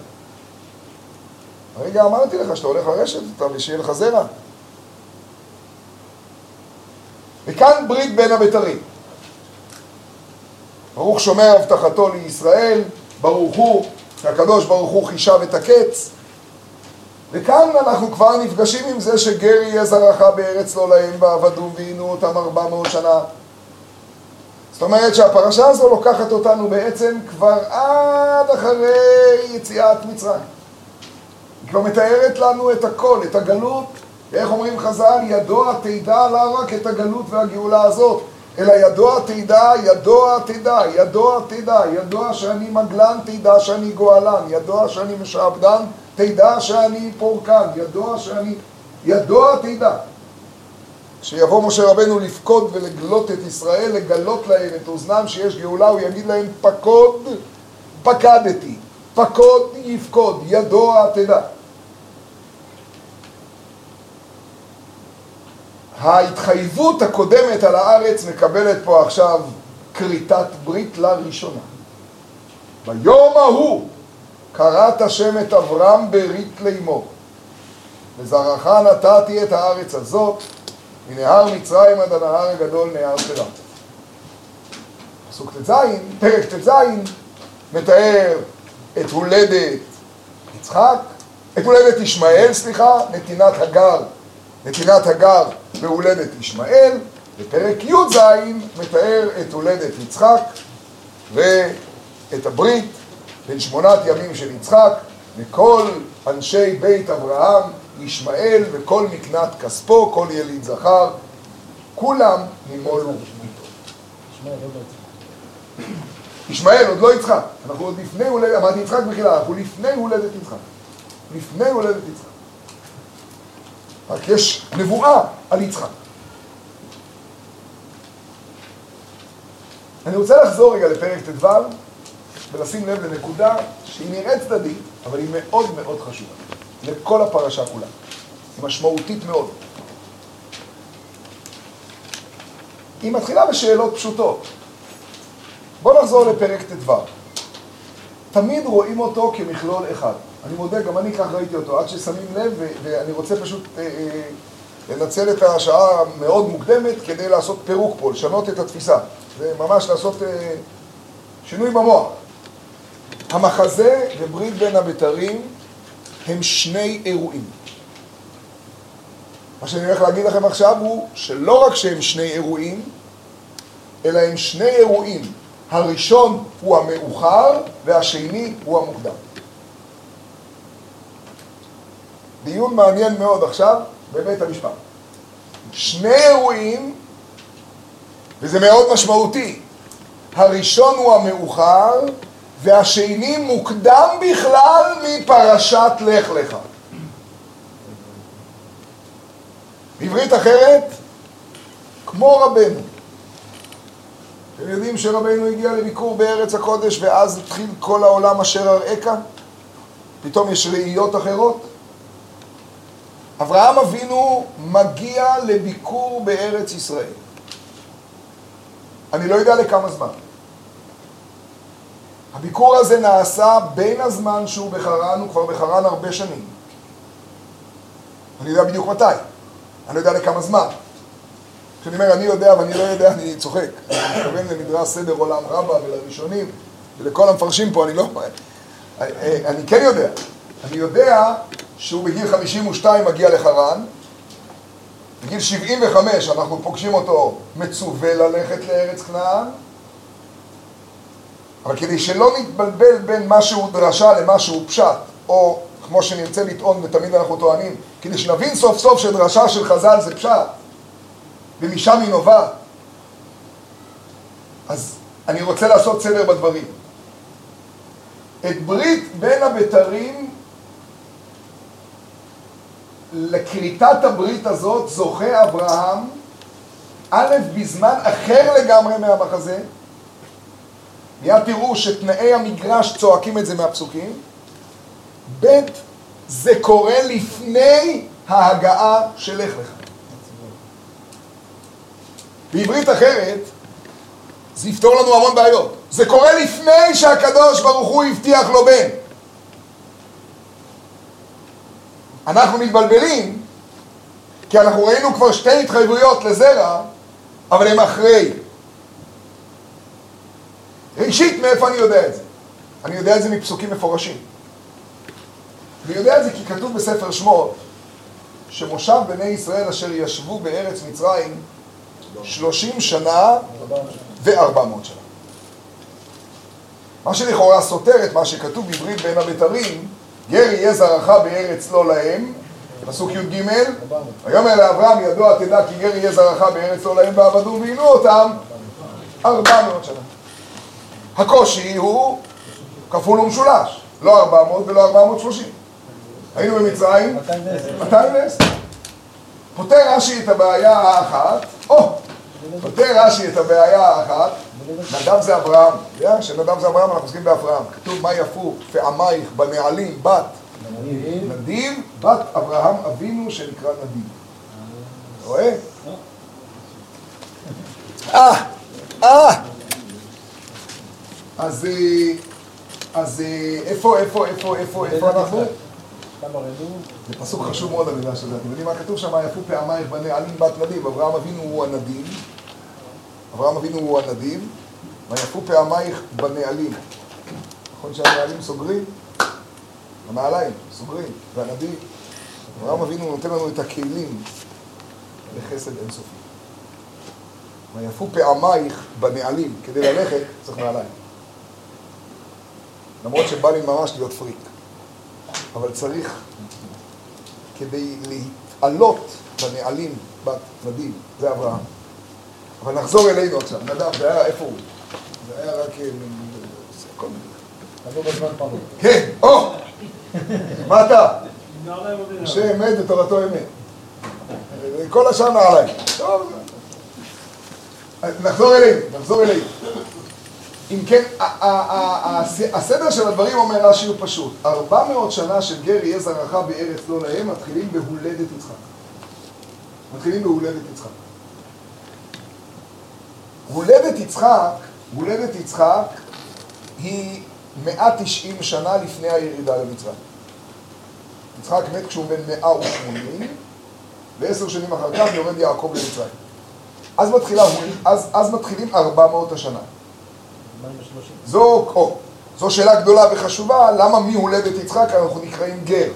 הרגע אמרתי לך שאתה הולך לרשת אותה ושיהיה לך זרע. וכאן ברית בין הבתרים. ברוך שומר הבטחתו לישראל, ברוך הוא, שהקדוש ברוך הוא חישב את הקץ. וכאן אנחנו כבר נפגשים עם זה שגר יהיה זרעך בארץ לא להם ועבדו ועינו אותם ארבע מאות שנה. זאת אומרת שהפרשה הזו לוקחת אותנו בעצם כבר עד אחרי יציאת מצרים. היא כבר מתארת לנו את הכל, את הגלות, ואיך אומרים חז"ל, ידוע תדע לה רק את הגלות והגאולה הזאת, אלא ידוע תדע, ידוע תדע, ידוע תדע, ידוע שאני מגלן, תדע שאני גואלן, ידוע שאני משעבדן, תדע שאני פורקן, ידוע שאני, ידוע תדע. כשיבוא משה רבנו לפקוד ולגלות את ישראל, לגלות להם את אוזנם שיש גאולה, הוא יגיד להם פקוד, פקדתי, פקוד יפקוד, ידוע תדע. ההתחייבות הקודמת על הארץ מקבלת פה עכשיו קריטת ברית לראשונה. ביום ההוא, קראת השם את אברהם ברית לאמו, לזרעך נתתי את הארץ הזאת, מנהר מצרים עד הנהר הגדול נהר פרת. פסוק ט"ז, פרק ט"ז, מתאר את הולדת יצחק, את הולדת ישמעאל, סליחה, נתינת הגר, נתינת הגר בהולדת ישמעאל, ופרק י"ז מתאר את הולדת יצחק ואת הברית בין שמונת ימים של יצחק וכל אנשי בית אברהם, ישמעאל וכל מקנת כספו, כל יליד זכר, כולם נימולו מיתו. ישמעאל עוד לא יצחק, אנחנו עוד לפני הולדת, אמרתי יצחק בחילה, אנחנו לפני הולדת יצחק, לפני הולדת יצחק. רק יש נבואה על יצחק. אני רוצה לחזור רגע לפרק ט"ו ולשים לב לנקודה שהיא נראית צדדית, אבל היא מאוד מאוד חשובה לכל הפרשה כולה. היא משמעותית מאוד. היא מתחילה בשאלות פשוטות. בואו נחזור לפרק ט"ו. תמיד רואים אותו כמכלול אחד. אני מודה, גם אני כך ראיתי אותו, עד ששמים לב, ו- ואני רוצה פשוט אה, אה, לנצל את השעה מאוד מוקדמת כדי לעשות פירוק פה, לשנות את התפיסה. זה ממש לעשות אה, שינוי במוח. המחזה וברית בין הבתרים הם שני אירועים. מה שאני הולך להגיד לכם עכשיו הוא שלא רק שהם שני אירועים, אלא הם שני אירועים. הראשון הוא המאוחר והשני הוא המוקדם. דיון מעניין מאוד עכשיו בבית המשפט. שני אירועים, וזה מאוד משמעותי. הראשון הוא המאוחר והשני מוקדם בכלל מפרשת לך לך. בעברית אחרת, כמו רבנו. אתם יודעים שרבנו הגיע לביקור בארץ הקודש ואז התחיל כל העולם אשר אראך? פתאום יש ראיות אחרות. אברהם אבינו מגיע לביקור בארץ ישראל. אני לא יודע לכמה זמן. הביקור הזה נעשה בין הזמן שהוא בחרן, הוא כבר בחרן הרבה שנים. אני יודע בדיוק מתי. אני לא יודע לכמה זמן. כשאני אומר אני יודע ואני לא יודע, אני צוחק. אני מתכוון למדרש סדר עולם רבה ולראשונים ולכל המפרשים פה, אני לא... אני כן יודע. אני יודע שהוא בגיל חמישים ושתיים מגיע לחרן. בגיל שבעים וחמש אנחנו פוגשים אותו מצווה ללכת לארץ כנען. אבל כדי שלא נתבלבל בין מה שהוא דרשה למה שהוא פשט, או כמו שנרצה לטעון ותמיד אנחנו טוענים, כדי שנבין סוף סוף שדרשה של חז"ל זה פשט, ומשם היא נובעת. אז אני רוצה לעשות סדר בדברים. את ברית בין הבתרים, לקריטת הברית הזאת זוכה אברהם, א' בזמן אחר לגמרי מהמחזה, מיד תראו שתנאי המגרש צועקים את זה מהפסוקים, ב' זה קורה לפני ההגעה של לך לך. בעברית אחרת, זה יפתור לנו המון בעיות. זה קורה לפני שהקדוש ברוך הוא הבטיח לו בן. אנחנו מתבלבלים, כי אנחנו ראינו כבר שתי התחייבויות לזרע, אבל הם אחרי. ראשית, מאיפה אני יודע את זה? אני יודע את זה מפסוקים מפורשים. אני יודע את זה כי כתוב בספר שמות, שמושב בני ישראל אשר ישבו בארץ מצרים שלושים שנה וארבע מאות שנה. מה שלכאורה סותר את מה שכתוב בברית בין הבתרים, גר יהיה זרעך בארץ לא להם, פסוק י"ג, ויאמר לאברהם ידוע תדע כי גר יהיה זרעך בארץ לא להם ועבדו ועינו אותם ארבע מאות שנה. הקושי הוא כפול ומשולש, לא ארבע מאות ולא ארבע מאות ושלושים. היינו במצרים מאתיים ועשר. פותר רש"י את הבעיה האחת, או, פותר רש"י את הבעיה האחת, נדב זה אברהם, יודע שנדב זה אברהם, אנחנו עוסקים באברהם. כתוב מה יפו פעמייך בנעלים בת נדיב, בת אברהם אבינו שנקרא נדיב. רואה? אה, אה. אז אז איפה, איפה, איפה, איפה, איפה אנחנו? זה פסוק חשוב מאוד המדרש הזה. אתם יודעים מה כתוב שם? יפו פעמייך בנעלים בת נדיב. אברהם אבינו הוא הנדיב. אברהם אבינו הוא הנדיב. ויפו פעמייך בנעלים. נכון שהנעלים סוגרים? הנעליים סוגרים. והנדיב. אברהם אבינו נותן לנו את הכלים לחסד אינסופי. ויפו פעמייך בנעלים. כדי ללכת צריך נעליים. למרות שבא לי ממש להיות פריק. אבל צריך, כדי להתעלות בנעלים בת נדיב, זה אברהם. אבל נחזור אלינו עכשיו. נדב, זה היה, איפה הוא? זה היה רק... כל מיני. תבוא בזמן פעם. כן, או! מה אתה? משה אמת ותורתו אמת. כל השאר נעליים. טוב. נחזור אלינו, נחזור אלינו. אם כן, הסדר של הדברים אומר רש"י הוא פשוט. ארבע מאות שנה של גר יהיה זרעך בארץ לא להם, מתחילים בהולדת יצחק. מתחילים בהולדת יצחק. הולדת יצחק, הולדת יצחק היא מאה ותשעים שנה לפני הירידה למצרים. יצחק מת כשהוא בן מאה ושמונים, ועשר שנים אחר כך יורד יעקב למצרים. אז, מתחילה, אז, אז מתחילים ארבע מאות השנה. זו, או, זו שאלה גדולה וחשובה, למה מהולדת יצחק אנחנו נקראים גר?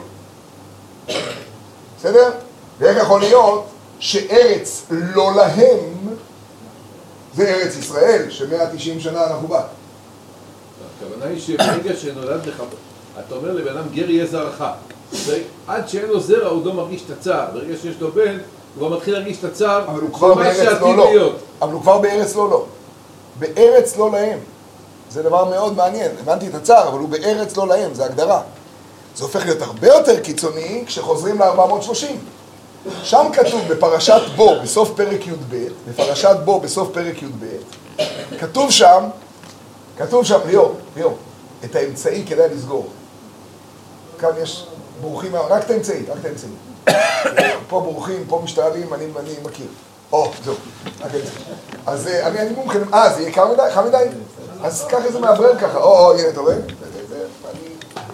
בסדר? ואיך יכול להיות שארץ לא להם זה ארץ ישראל, ש-מאה ותשעים שנה אנחנו בה. הכוונה היא שברגע שנולד לך, אתה אומר לבן אדם גר יהיה זרעך. עד שאין לו זרע הוא לא מרגיש את הצער, ברגע שיש לו בן הוא כבר מתחיל להרגיש את הצער, אבל הוא כבר בארץ לא לא. אבל הוא כבר בארץ לא לא. בארץ לא להם. זה דבר מאוד מעניין, הבנתי את הצער, אבל הוא בארץ לא להם, זה הגדרה. זה הופך להיות הרבה יותר קיצוני כשחוזרים ל-ארבע מאות ושלושים. שם כתוב בפרשת בו, בסוף פרק י"ב, בפרשת בו, בסוף פרק י"ב, כתוב שם, כתוב שם, ליאור, ליאור, את האמצעי כדאי לסגור. כאן יש בורחים, רק את האמצעי, רק את האמצעי. פה בורחים, פה משתעלים, אני, אני מכיר. או, זהו, רק האמצעי. אז אני, אני מומחה, אה, זה יהיה קר מדי, חם מדי? אז ככה זה מעברר ככה, או, או, הנה, אתה רואה? זה, זה, אני...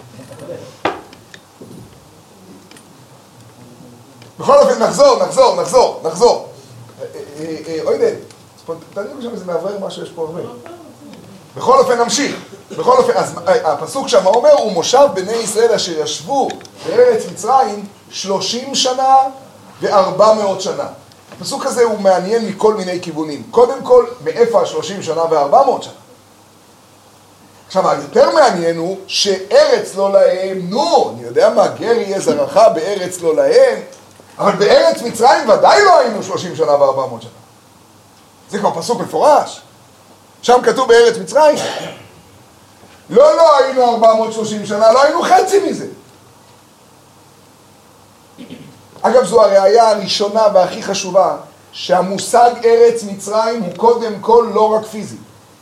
בכל אופן, נחזור, נחזור, נחזור, נחזור. אוי דן, תגיד לי שם איזה מעברר משהו, יש פה הרבה. בכל אופן, נמשיך. בכל אופן, אז הפסוק שם אומר, הוא מושב בני ישראל אשר ישבו בארץ מצרים שלושים שנה וארבע מאות שנה. הפסוק הזה הוא מעניין מכל מיני כיוונים. קודם כל, מאיפה ה-שלושים שנה וארבע מאות שנה? עכשיו, היותר מעניין הוא שארץ לא להם, נו, אני יודע מה, גר יהיה זרעך בארץ לא להם, אבל בארץ מצרים ודאי לא היינו שלושים שנה וארבע מאות שנה. זה כבר פסוק מפורש. שם כתוב בארץ מצרים. לא, לא היינו ארבע מאות ושלושים שנה, לא היינו חצי מזה. אגב, זו הראייה הראשונה והכי חשובה, שהמושג ארץ מצרים הוא קודם כל לא רק פיזי.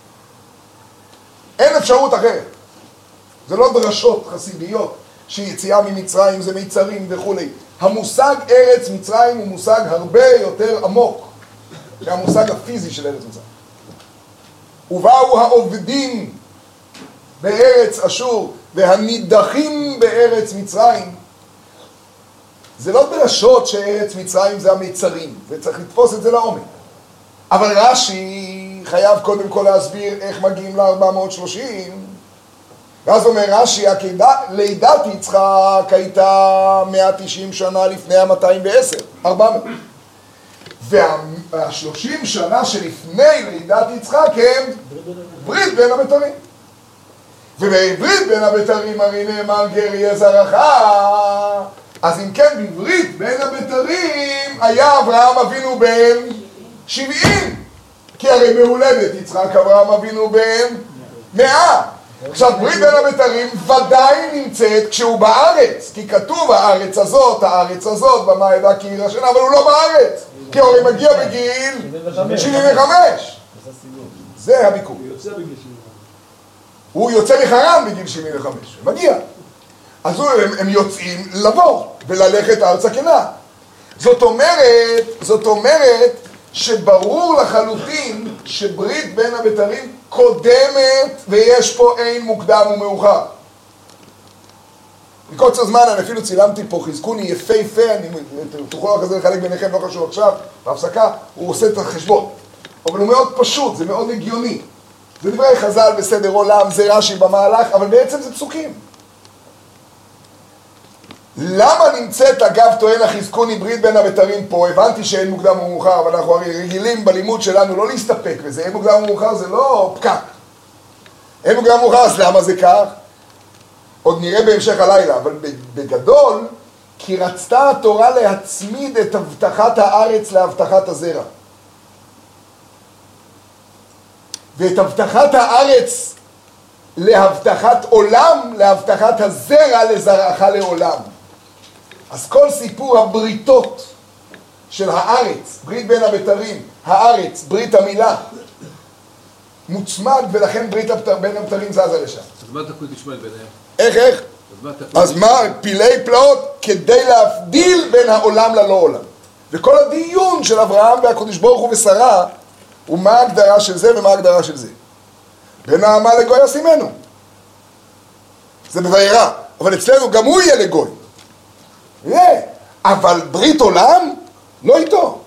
אין אפשרות אחרת. זה לא דרשות חסידיות שיציאה ממצרים זה מיצרים וכו'. המושג ארץ מצרים הוא מושג הרבה יותר עמוק מהמושג הפיזי של ארץ מצרים. ובאו העובדים בארץ אשור והנידחים בארץ מצרים. זה לא דרשות שארץ מצרים זה המיצרים, וצריך לתפוס את זה לעומק. אבל רש"י חייב קודם כל להסביר איך מגיעים ל-ארבע מאות ושלושים, ואז אומר רש"י, לידת יצחק הייתה מאה ותשעים שנה לפני ה-מאתיים ועשר, ארבע מאות. וה-שלושים שנה שלפני לידת יצחק הם ברית בין הבתרים. ובברית בין הבתרים הרי נאמר גר יהיה זרעך. אז אם כן, בברית בין הבתרים היה אברהם אבינו בן שבעים. כי הרי בהולדת יצחק אברהם אבינו בן מאה. עכשיו, ברית בין הבתרים ודאי נמצאת כשהוא בארץ. כי כתוב הארץ הזאת, הארץ הזאת, במה ידע כי עיר השנה, אבל הוא לא בארץ. כי הוא הרי מגיע בגיל שבעים וחמש. זה הביקור. הוא יוצא מחרן בגיל שבעים וחמש. מגיע. אז הם יוצאים לבוא וללכת ארצה כנה. זאת אומרת, זאת אומרת שברור לחלוטין שברית בין הבתרים קודמת ויש פה אין מוקדם ומאוחר. מקוצר זמן אני אפילו צילמתי פה חזקוני יפהפה, אני תוכלו כזה לחלק ביניכם, לא חשוב עכשיו, בהפסקה, הוא עושה את החשבון. אבל הוא מאוד פשוט, זה מאוד הגיוני. זה דברי חז"ל בסדר עולם, זה רש"י במהלך, אבל בעצם זה פסוקים. למה נמצאת אגב טוען החזקוני ברית בין הבתרים פה? הבנתי שאין מוקדם ומאוחר, אבל אנחנו הרי רגילים בלימוד שלנו לא להסתפק בזה. אין מוקדם ומאוחר זה לא פקק. אין מוקדם ומאוחר, אז למה זה כך? עוד נראה בהמשך הלילה, אבל בגדול, כי רצתה התורה להצמיד את הבטחת הארץ להבטחת הזרע. ואת הבטחת הארץ להבטחת עולם, להבטחת הזרע לזרעך לעולם. אז כל סיפור הבריתות של הארץ, ברית בין הבתרים, הארץ, ברית המילה, מוצמד, ולכן ברית בין הבתרים זזה לשם. אז מה תקוד ישמעאל ביניהם? איך, איך? אז מה, פילי פלאות כדי להבדיל בין העולם ללא עולם. וכל הדיון של אברהם והקדוש ברוך הוא ושרה, הוא מה ההגדרה של זה ומה ההגדרה של זה. בין העמה לגוי ישימנו. זה בבעירה, אבל אצלנו גם הוא יהיה לגוי. יהיה, אבל ברית עולם לא איתו.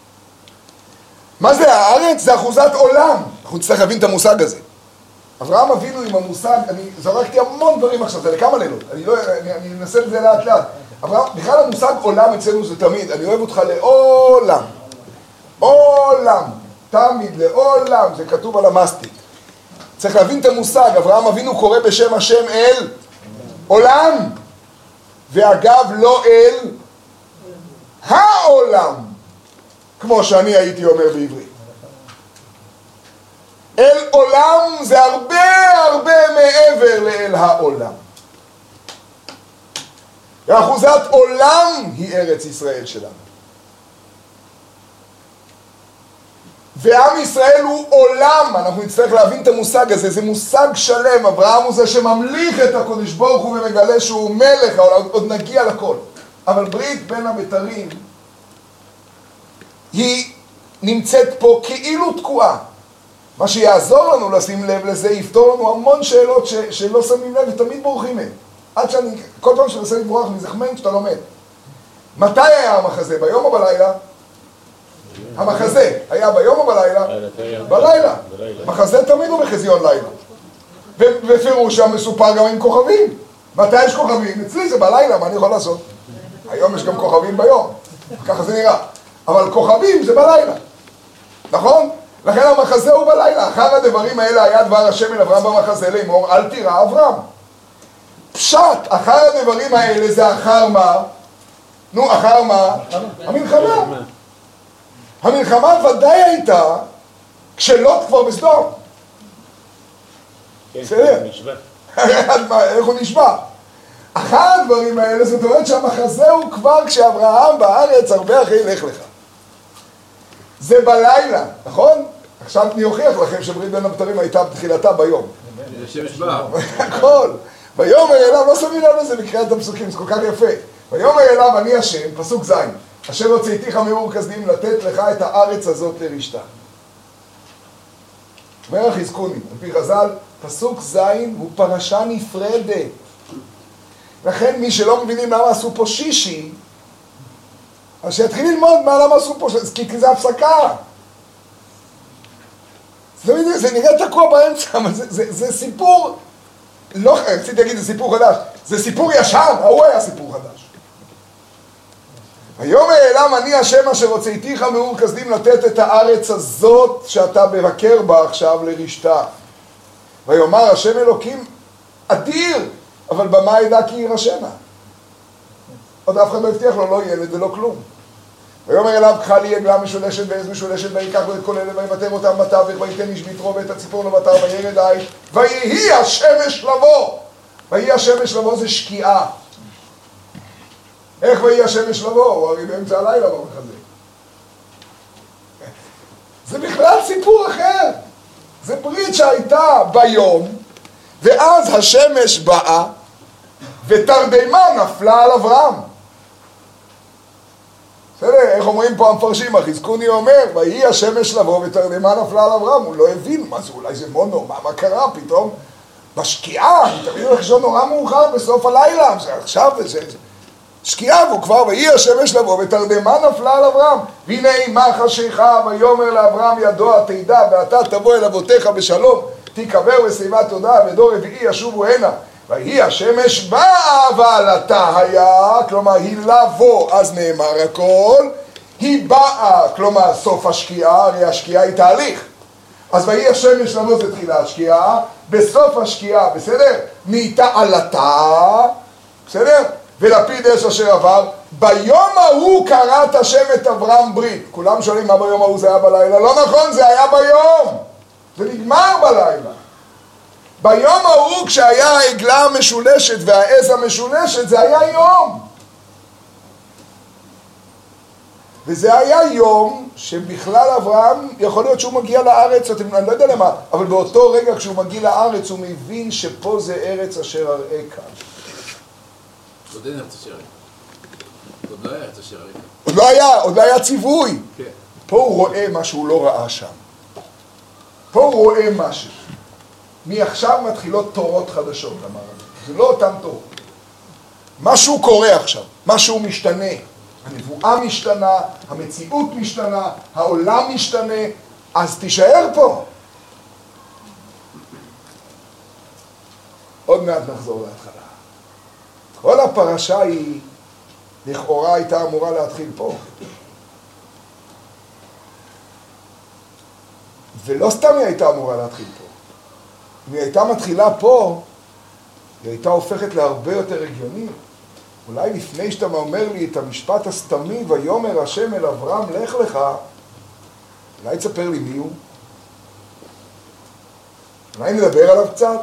מה זה הארץ? זה אחוזת עולם. אנחנו נצטרך להבין את המושג הזה. אברהם אבינו עם המושג, אני זרקתי המון דברים עכשיו, זה לכמה לילות, אני, לא, אני, אני אנסה את זה לאט לאט. אברהם, בכלל המושג עולם אצלנו זה תמיד, אני אוהב אותך לעולם. עולם, תמיד לעולם, זה כתוב על המסטיק. צריך להבין את המושג, אברהם אבינו קורא בשם השם אל עולם, ואגב לא אל העולם, כמו שאני הייתי אומר בעברית. אל עולם זה הרבה הרבה מעבר לאל העולם. ואחוזת עולם היא ארץ ישראל שלנו. ועם ישראל הוא עולם, אנחנו נצטרך להבין את המושג הזה, זה מושג שלם. אברהם הוא זה שממליך את הקדוש ברוך הוא ומגלה שהוא מלך, עוד נגיע לכל. אבל ברית בין הבתרים היא נמצאת פה כאילו תקועה. מה שיעזור לנו לשים לב לזה, יפתור לנו המון שאלות ש, שלא שמים לב ותמיד בורחים מהם. עד שאני, כל פעם שאני מנסה לברוח מזחמן שאתה לומד. מתי היה המחזה? ביום או בלילה? המחזה היה ביום או בלילה? בלילה. מחזה תמיד הוא בחזיון לילה. ופירוש שם מסופר גם עם כוכבים. מתי יש כוכבים? אצלי זה בלילה, מה אני יכול לעשות? היום יש גם כוכבים ביום. ככה זה נראה. אבל כוכבים זה בלילה. נכון? לכן המחזה הוא בלילה. אחר הדברים האלה היה דבר השם אל אברהם במחזה לאמור, אל תירא אברהם. פשט, אחר הדברים האלה זה אחר מה? נו, אחר מה? המלחמה. המלחמה ודאי הייתה כשלוט כבר בסדום. בסדר? איך הוא נשבע? אחר הדברים האלה, זאת אומרת שהמחזה הוא כבר כשאברהם בארץ הרבה אחרי לך לך. זה בלילה, נכון? עכשיו אני אוכיח לכם שברית בין הבתרים הייתה בתחילתה ביום. זה שמש בא. הכל. ויאמר אליו, לא שמים לב לזה בקריאת הפסוקים, זה כל כך יפה. ויאמר אליו, אני השם, פסוק ז', אשר הוצאתיך מאור כשדים לתת לך את הארץ הזאת לרשתה. אומר החזקוני, על פי חז"ל, פסוק ז' הוא פרשה נפרדת. לכן מי שלא מבינים למה עשו פה שישי, אז שיתחיל ללמוד מה למה עשו פה, כי זה הפסקה. זה, זה נראה תקוע באמצע, אבל זה, זה, זה סיפור, לא, רציתי להגיד, זה סיפור חדש, זה סיפור ישן, ההוא היה סיפור חדש. ויאמר אליו, אני השם אשר הוצאתיך מאור כשדים לתת את הארץ הזאת שאתה מבקר בה עכשיו לרשתה. ויאמר השם אלוקים אדיר, אבל במה ידע כי יירשנה? עוד אף אחד לא הבטיח לו, לא ילד ולא כלום. ויאמר אליו, קחה לי עגלה משולשת ועז משולשת, ויקח לו את כל אלה, ויבטר אותם בתווך, וייתן איש ביתרו ואת הציפור לבטר, וירד עין, ויהי השמש לבוא. ויהי השמש לבוא זה שקיעה. איך ויהי השמש לבוא? הוא הרי באמצע הלילה במחזה. זה בכלל סיפור אחר. זה ברית שהייתה ביום, ואז השמש באה, ותרדמה נפלה על אברהם. איך אומרים פה המפרשים? החזקוני אומר, ויהי השמש לבוא ותרדמה נפלה על אברהם. הוא לא הבין, מה זה, אולי זה מונו, מה, מה קרה פתאום? בשקיעה, אני תמיד לחשוב נורא מאוחר בסוף הלילה, זה עכשיו, זה, זה. שקיעה, והוא כבר, ויהי השמש לבוא ותרדמה נפלה על אברהם. והנה אימה חשיכה, ויאמר לאברהם ידוע תדע, ואתה תבוא אל אבותיך בשלום, תיקבר בשיבה תודה, ודור רביעי ישובו הנה. ויהי השמש באה, אבל אתה היה, כלומר היא לבוא, אז נאמר הכל, היא באה, כלומר סוף השקיעה, הרי השקיעה היא תהליך. אז ויהי השמש לבוא זה תחילה השקיעה, בסוף השקיעה, בסדר? נהייתה עלתה, בסדר? ולפיד אש אשר עבר, ביום ההוא קראת השם את אברהם ברית. כולם שואלים מה ביום ההוא זה היה בלילה? לא נכון, זה היה ביום. זה נגמר בלילה. ביום ההוא כשהיה העגלה המשולשת והעז המשולשת זה היה יום. וזה היה יום שבכלל אברהם יכול להיות שהוא מגיע לארץ, אתם, אני לא יודע למה, אבל באותו רגע כשהוא מגיע לארץ הוא מבין שפה זה ארץ אשר אראה כאן. עוד אין ארץ אשר אראה. עוד לא היה ארץ אשר אראה. עוד לא היה, עוד לא היה ציווי. כן. פה הוא רואה מה שהוא לא ראה שם. פה הוא רואה משהו. מעכשיו מתחילות תורות חדשות, אמר לנו. זה לא אותם תורות. משהו קורה עכשיו, משהו משתנה. הנבואה משתנה, המציאות משתנה, העולם משתנה, אז תישאר פה. עוד מעט נחזור להתחלה. כל הפרשה היא, לכאורה הייתה אמורה להתחיל פה. ולא סתם היא הייתה אמורה להתחיל פה. אם היא הייתה מתחילה פה, היא הייתה הופכת להרבה יותר הגיונית. אולי לפני שאתה אומר לי את המשפט הסתמי, ויאמר השם אל אברהם, לך לך, אולי תספר לי מי הוא? אולי נדבר עליו קצת?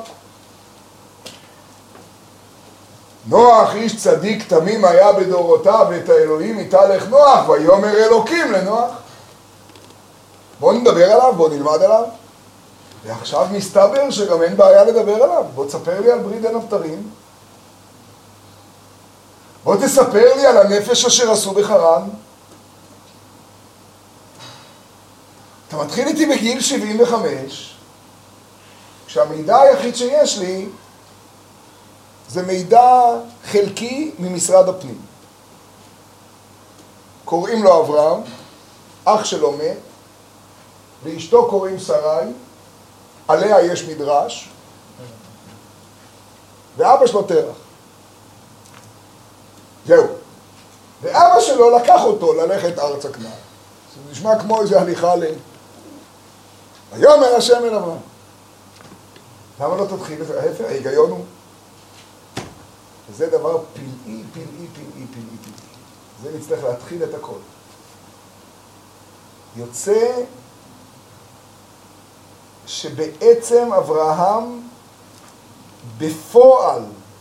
נוח איש צדיק תמים היה בדורותיו, ואת האלוהים יתהלך נוח, ויאמר אלוקים לנוח. בואו נדבר עליו, בואו נלמד עליו. ועכשיו מסתבר שגם אין בעיה לדבר עליו. בוא תספר לי על ברית בין הבתרים. בוא תספר לי על הנפש אשר עשו בחרן. אתה מתחיל איתי בגיל שבעים וחמש, כשהמידע היחיד שיש לי זה מידע חלקי ממשרד הפנים. קוראים לו אברהם, אח שלו מת, ואשתו קוראים שרי, עליה יש מדרש, ואבא שלו תרח. זהו. ואבא שלו לקח אותו ללכת ארצה כנען. זה נשמע כמו איזו הליכה ל... ויאמר השם אל אברהם. למה לא תתחיל? ההפך, ההיגיון הוא. וזה דבר פלאי, פלאי, פלאי, פלאי, פלאי. זה נצטרך להתחיל את הכל. יוצא שבעצם אברהם בפועל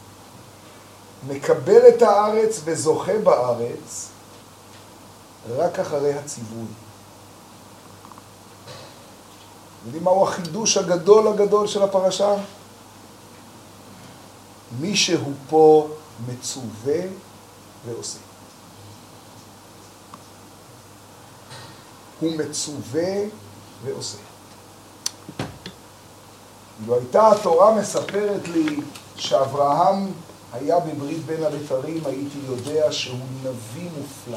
מקבל את הארץ וזוכה בארץ רק אחרי הציווי. יודעים מהו החידוש הגדול הגדול של הפרשה? מי שהוא פה מצווה ועושה. הוא מצווה ועושה. אילו הייתה התורה מספרת לי שאברהם היה בברית בין הבתרים, הייתי יודע שהוא נביא מופלא.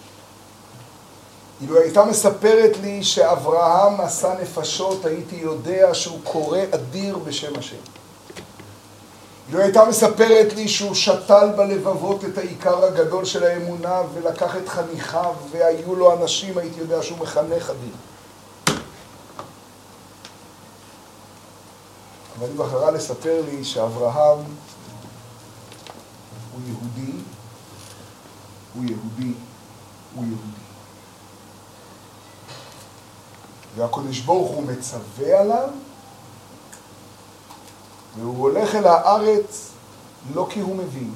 אילו הייתה מספרת לי שאברהם עשה נפשות, הייתי יודע שהוא קורא אדיר בשם השם. אילו הייתה מספרת לי שהוא שתל בלבבות את העיקר הגדול של האמונה ולקח את חניכיו והיו לו אנשים, הייתי יודע שהוא מחנך אדיר. אבל היא בחרה לספר לי שאברהם הוא יהודי, הוא יהודי, הוא יהודי. והקדוש ברוך הוא מצווה עליו, והוא הולך אל הארץ לא כי הוא מבין,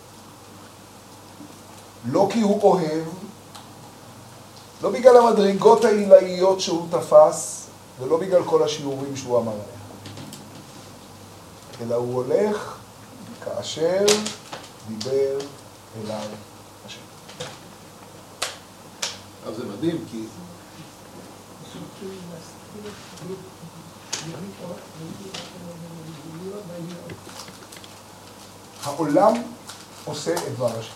לא כי הוא אוהב, לא בגלל המדרגות העילאיות שהוא תפס, ולא בגלל כל השיעורים שהוא אמר עליה. אלא הוא הולך כאשר דיבר אליו השם. אז זה מדהים, כי... העולם עושה את דבר השם.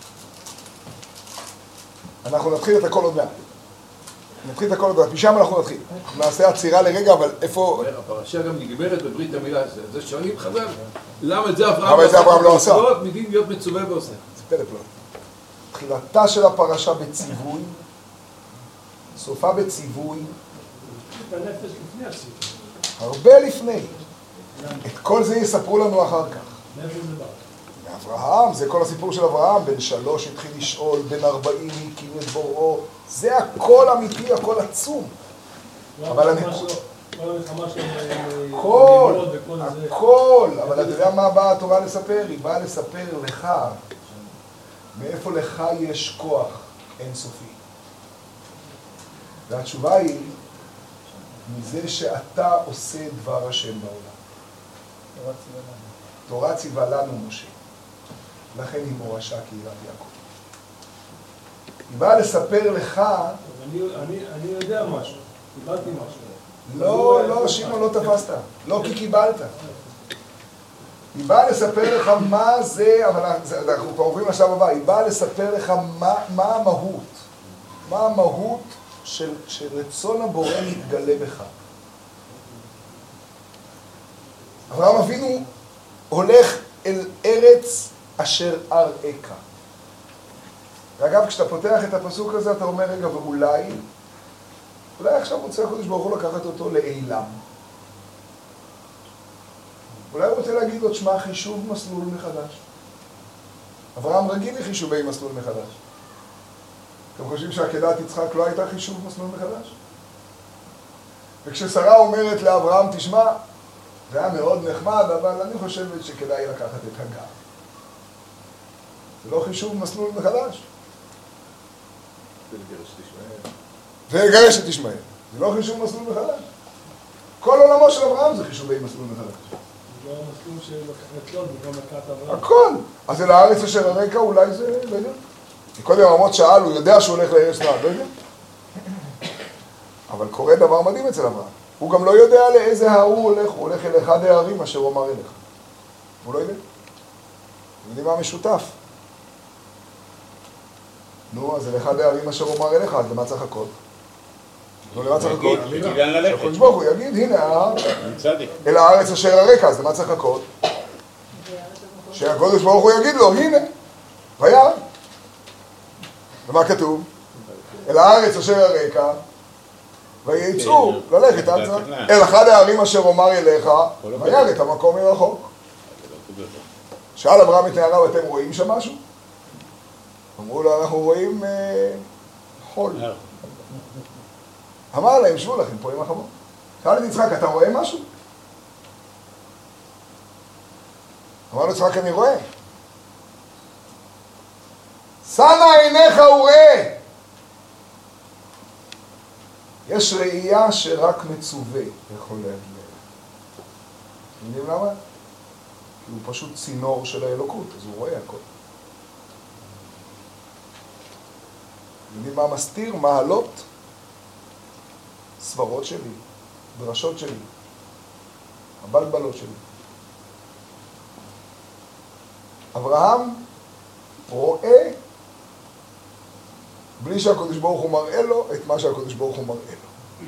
אנחנו נתחיל את הכל עוד מעט. נתחיל את הכל עוד מעט. משם אנחנו נתחיל. נעשה עצירה לרגע, אבל איפה... הפרשה גם נגמרת בברית המילה. זה שואלים חז"ל. למה את זה אברהם למה את זה אברהם לא עשה? מדין להיות מצווה ועושה. זה פלא פלא. תחילתה של הפרשה בציווי, סופה בציווי, בנפש לפני הציווי. הרבה לפני. את כל זה יספרו לנו אחר כך. מאברהם, זה כל הסיפור של אברהם, בן שלוש התחיל לשאול, בן ארבעים הקים את בוראו, זה הכל אמיתי, הכל עצום. אבל אני... כל המלחמה של הכל, נמרוד וכל זה. הכל, אבל אתה יודע מה באה התורה לספר? היא באה לספר לך, מאיפה לך יש כוח אינסופי. והתשובה היא, מזה שאתה עושה דבר השם בעולם. תורה ציווה לנו משה, לכן היא מורשה קהילת יעקב. היא באה לספר לך... אני, אני, אני יודע משהו, קיבלתי משהו. לא, לא, שמעון, לא תפסת. לא כי קיבלת. היא באה לספר לך מה זה, אבל אנחנו כבר עוברים לשלב הבא, היא באה לספר לך מה, מה המהות. מה המהות של, של רצון הבורא להתגלה בך. אברהם אבינו הולך אל ארץ אשר אראך. ואגב, כשאתה פותח את הפסוק הזה, אתה אומר, רגע, ואולי, אולי עכשיו רוצה הקדוש ברוך הוא לקחת אותו לאילם. אולי הוא רוצה להגיד לו, תשמע, חישוב מסלול מחדש. אברהם רגיל לחישובי מסלול מחדש. אתם חושבים שעקדת יצחק לא הייתה חישוב מסלול מחדש? וכששרה אומרת לאברהם, תשמע, זה היה מאוד נחמד, אבל אני חושבת שכדאי לקחת את הגר. זה לא חישוב מסלול מחדש. ולגרש את ישמעאל. ולגרש את ישמעאל. זה לא חישוב מסלול מחדש. כל עולמו של אברהם זה חישובי מסלול מחדש. זה לא המסלול שלקח את לוד וגם לקחת אברהם. הכל. אז אל הארץ אשר הרקע, אולי זה, לא יודע. קודם עמוד שאל, הוא יודע שהוא הולך לארץ נעד, לא יודע. אבל קורה דבר מדהים אצל אברהם. הוא גם לא יודע לאיזה הר הוא הולך, הוא הולך אל אחד הערים אשר הוא אמר אליך. הוא לא יודע. אתם יודעים מה משותף? נו, אז אל אחד הערים אשר הוא אמר אליך, אז למה צריך לחכות? נו, למה צריך לחכות? לאן ללכת? שהקדוש ברוך הוא יגיד, הנה ההר, צדיק. אל הארץ אשר הרקע, אז למה צריך לחכות? שהקדוש ברוך הוא יגיד לו, הנה, וירא. ומה כתוב? אל הארץ אשר הרקע, ויצאו ללכת עד זה. אל אחד הערים אשר אומר אליך, וירא את המקום מרחוק. שאל אברהם את נעריו, אתם רואים שם משהו? אמרו לו, אנחנו רואים אה, חול. אמר להם, שבו לכם פה עם החמור. שאל את יצחק, אתה רואה משהו? אמר לו יצחק, אני רואה. שנה עיניך וראה. יש ראייה שרק מצווה יכול להגיע. אתם יודעים למה? כי הוא פשוט צינור של האלוקות, אז הוא רואה הכל. אתם יודעים מה מסתיר? מעלות? סברות שלי, דרשות שלי, הבלבלות שלי. אברהם רואה בלי שהקדוש ברוך הוא מראה לו את מה שהקדוש ברוך הוא מראה לו.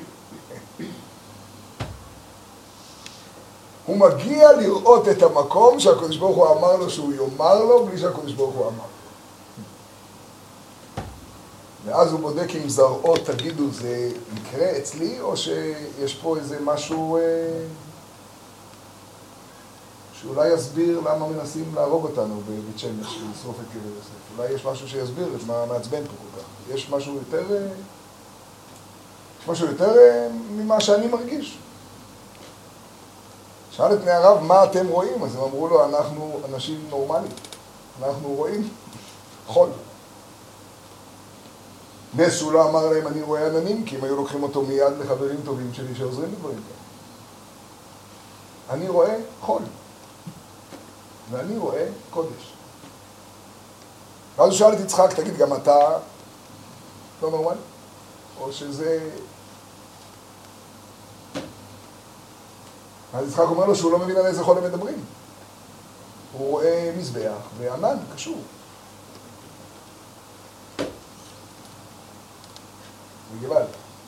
הוא מגיע לראות את המקום שהקדוש ברוך הוא אמר לו שהוא יאמר לו בלי שהקדוש ברוך הוא אמר. ואז הוא בודק עם זרעו, תגידו, זה מקרה אצלי או שיש פה איזה משהו אה, שאולי יסביר למה מנסים להרוג אותנו בבית שמש, לשרוף את קבר יוסף. אולי יש משהו שיסביר את מה מעצבן פה כל כך. יש משהו יותר, יש משהו יותר ממה שאני מרגיש. שאל את נעריו, מה אתם רואים? אז הם אמרו לו, אנחנו אנשים נורמליים. אנחנו רואים חול. נס שהוא לא אמר להם, אני רואה עננים, כי הם היו לוקחים אותו מיד לחברים טובים שלי שעוזרים לדברים כאלה. אני רואה חול. ואני רואה קודש. ואז הוא שאל את יצחק, תגיד, גם אתה לא נורמלי? או שזה... אז יצחק אומר לו שהוא לא מבין על איזה חול הם מדברים. הוא רואה מזבח וענן, קשור. וגבל.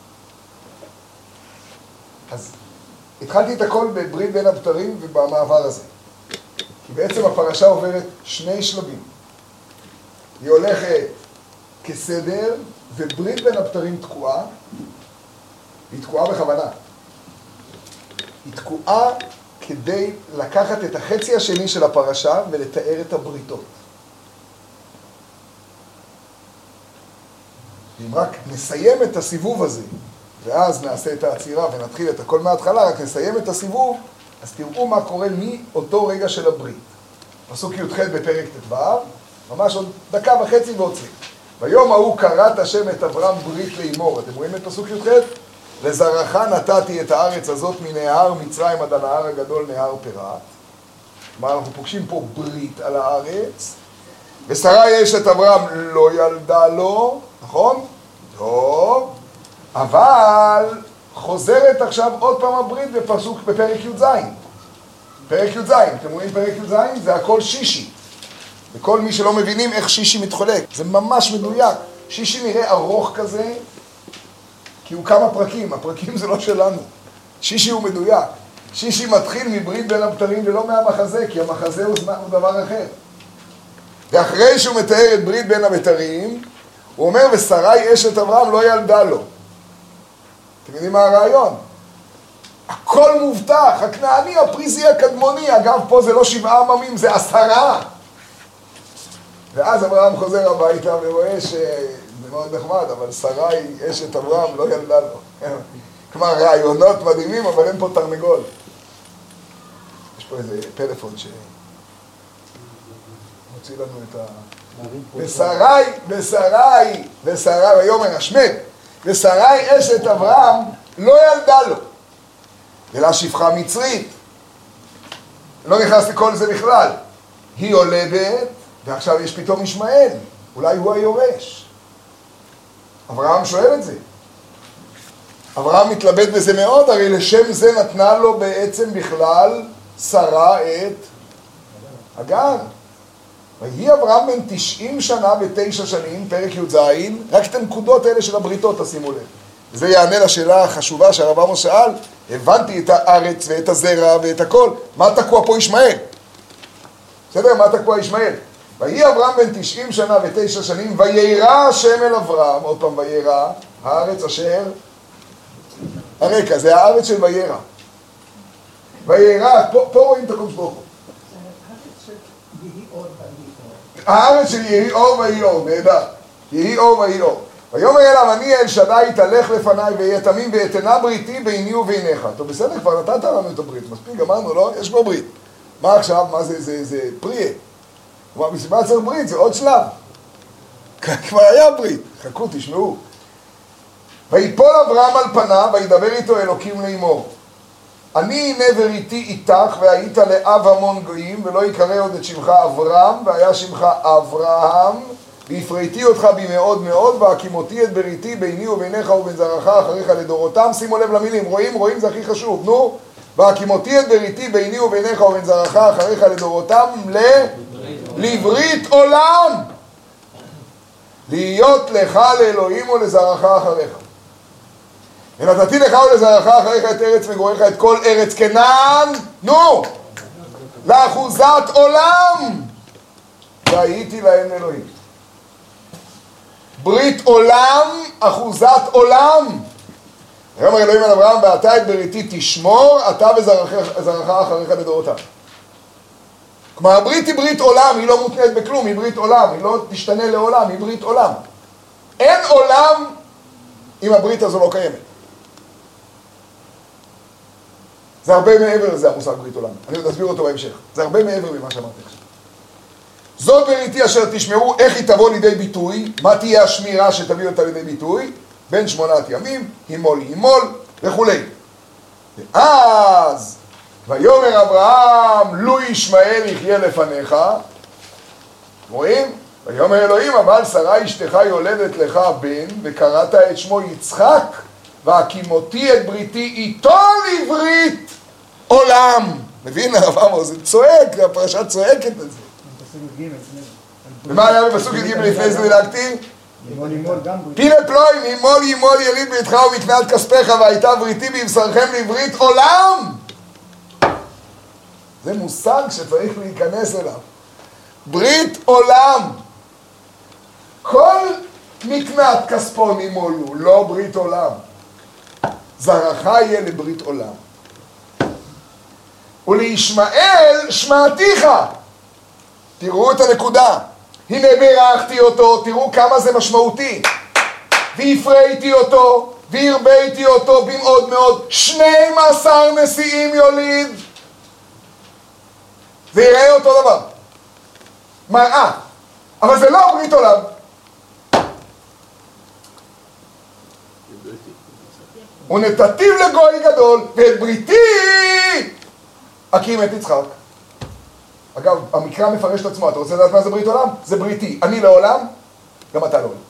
אז התחלתי את הכל בברית בין הבתרים ובמעבר הזה. כי בעצם הפרשה עוברת שני שלבים. היא הולכת כסדר, וברית בין הבתרים תקועה. היא תקועה בכוונה. היא תקועה כדי לקחת את החצי השני של הפרשה ולתאר את הבריתות. אם רק נסיים את הסיבוב הזה, ואז נעשה את העצירה ונתחיל את הכל מההתחלה, רק נסיים את הסיבוב, אז תראו מה קורה מאותו רגע של הברית. פסוק י"ח בפרק ט"ו, ממש עוד דקה וחצי ועוצרים. ביום ההוא כרת השם את אברהם ברית לאמור. אתם רואים את פסוק י"ח? לזרעך נתתי את הארץ הזאת מנהר מצרים עד הנהר הגדול, נהר פרת. כלומר, אנחנו פוגשים פה ברית על הארץ. ושרה אשת אברהם לא ילדה לו, נכון? טוב. אבל חוזרת עכשיו עוד פעם הברית בפסוק בפרק י"ז. פרק י"ז, אתם רואים פרק י"ז? זה הכל שישי. וכל מי שלא מבינים איך שישי מתחולק, זה ממש מדויק. שישי נראה ארוך כזה, כי הוא כמה פרקים, הפרקים זה לא שלנו. שישי הוא מדויק. שישי מתחיל מברית בין הבתרים ולא מהמחזה, כי המחזה הוא, זמן, הוא דבר אחר. ואחרי שהוא מתאר את ברית בין הבתרים, הוא אומר, ושרי אשת אברהם לא ילדה לו. אתם יודעים מה הרעיון? הכל מובטח, הכנעני, הפריזי, הקדמוני. אגב, פה זה לא שבעה עממים, זה עשרה. ואז אברהם חוזר הביתה ורואה שזה מאוד נחמד, אבל שרי אשת אברהם לא ילדה לו. כלומר, רעיונות מדהימים, אבל אין פה תרנגול. יש פה איזה פלאפון שמוציא לנו את ה... ושרי, ושרי, ושרי, ויאמר השמד, ושרי אשת אברהם לא ילדה לו. אלא שפחה מצרית. לא נכנס לכל זה בכלל. היא יולדת, ועכשיו יש פתאום ישמעאל. אולי הוא היורש. אברהם שואל את זה. אברהם מתלבט בזה מאוד, הרי לשם זה נתנה לו בעצם בכלל שרה את הגן. ויהי אברהם בן תשעים שנה ותשע שנים, פרק י"ז, רק את הנקודות האלה של הבריתות, תשימו לב. וזה יענה לשאלה החשובה שהרב עמוס שאל, הבנתי את הארץ ואת הזרע ואת הכל, מה תקוע פה ישמעאל? בסדר, מה תקוע ישמעאל? ויהי אברהם בן תשעים שנה ותשע שנים, ויירא השם אל אברהם, עוד פעם ויירא, הארץ אשר, הרקע, זה הארץ של ויירא. ויירא, פה, פה רואים את הקודש ברוך הוא. הארץ של יהי אור ויהי אור, נהדר. יהי אור ויהי אור. ויאמר אליו, אני אל שדי תלך לפניי ויהיה תמים ואתנה בריתי ביני וביניך. טוב, בסדר, כבר נתת לנו את הברית, מספיק, גמרנו, לא? יש פה ברית. מה עכשיו? מה זה, זה, זה פריה? כלומר, מסיבה צריך ברית, זה עוד שלב. כבר היה ברית. חכו, תשמעו. ויפול אברהם על פניו, וידבר איתו אלוקים לאמור. אני הנה בריתי איתך, והיית לאב המון גויים, ולא יקרא עוד את שמך אברהם, והיה שמך אברהם, והפריתי אותך בי מאוד מאוד, והקימותי את בריתי ביני וביניך ובין זרעך אחריך לדורותם. שימו לב למילים, רואים? רואים? זה הכי חשוב. נו, והקימותי את בריתי ביני וביניך ובין זרעך אחריך לדורותם, ל... לברית עולם, להיות לך לאלוהים ולזרעך אחריך. ונתתי לך ולזרעך אחריך את ארץ מגוריך, את כל ארץ כנען, נו, לאחוזת עולם, והייתי להם אלוהים. ברית עולם, אחוזת עולם. ויאמר אלוהים אל אברהם, ואתה את בריתי תשמור, אתה וזרעך אחריך לדורותם. כלומר, הברית היא ברית עולם, היא לא מותנית בכלום, היא ברית עולם, היא לא תשתנה לעולם, היא ברית עולם. אין עולם אם הברית הזו לא קיימת. זה הרבה מעבר לזה המושג ברית עולם. אני עוד אסביר אותו בהמשך. זה הרבה מעבר ממה שאמרתי עכשיו. זאת בריתי אשר תשמעו, איך היא תבוא לידי ביטוי, מה תהיה השמירה שתביא אותה לידי ביטוי, בין שמונת ימים, הימול הימול וכו'. ואז, ויאמר אברהם, לו ישמעאל יחיה לפניך, רואים? ויאמר אלוהים, אבל שרה אשתך יולדת לך בן, וקראת את שמו יצחק, והקימותי את בריתי איתו לברית עולם. מבין הרב עמוס? זה צועק, הפרשה צועקת את זה. ומה היה בפסוק י"ג לפני זה דילגתי? פילה פלואים, ימול ימול יליד ביתך ומקנת כספך, והייתה בריתי בבשרכם לברית עולם. זה מושג שצריך להיכנס אליו. ברית עולם. כל מקנת כספו נימולו, לא ברית עולם. זרעך יהיה לברית עולם. ולישמעאל שמעתיך. תראו את הנקודה. הנה בירכתי אותו, תראו כמה זה משמעותי. והפרעתי אותו, והרביתי אותו במאוד מאוד. שנים עשר נשיאים יוליד. זה יראה אותו דבר. מראה. אבל זה לא ברית עולם. ונתתיו לגוי גדול, ואת בריתי אקים את יצחק. אגב, המקרא מפרש את עצמו. אתה רוצה לדעת מה זה ברית עולם? זה בריתי. אני לעולם, גם אתה לעולם.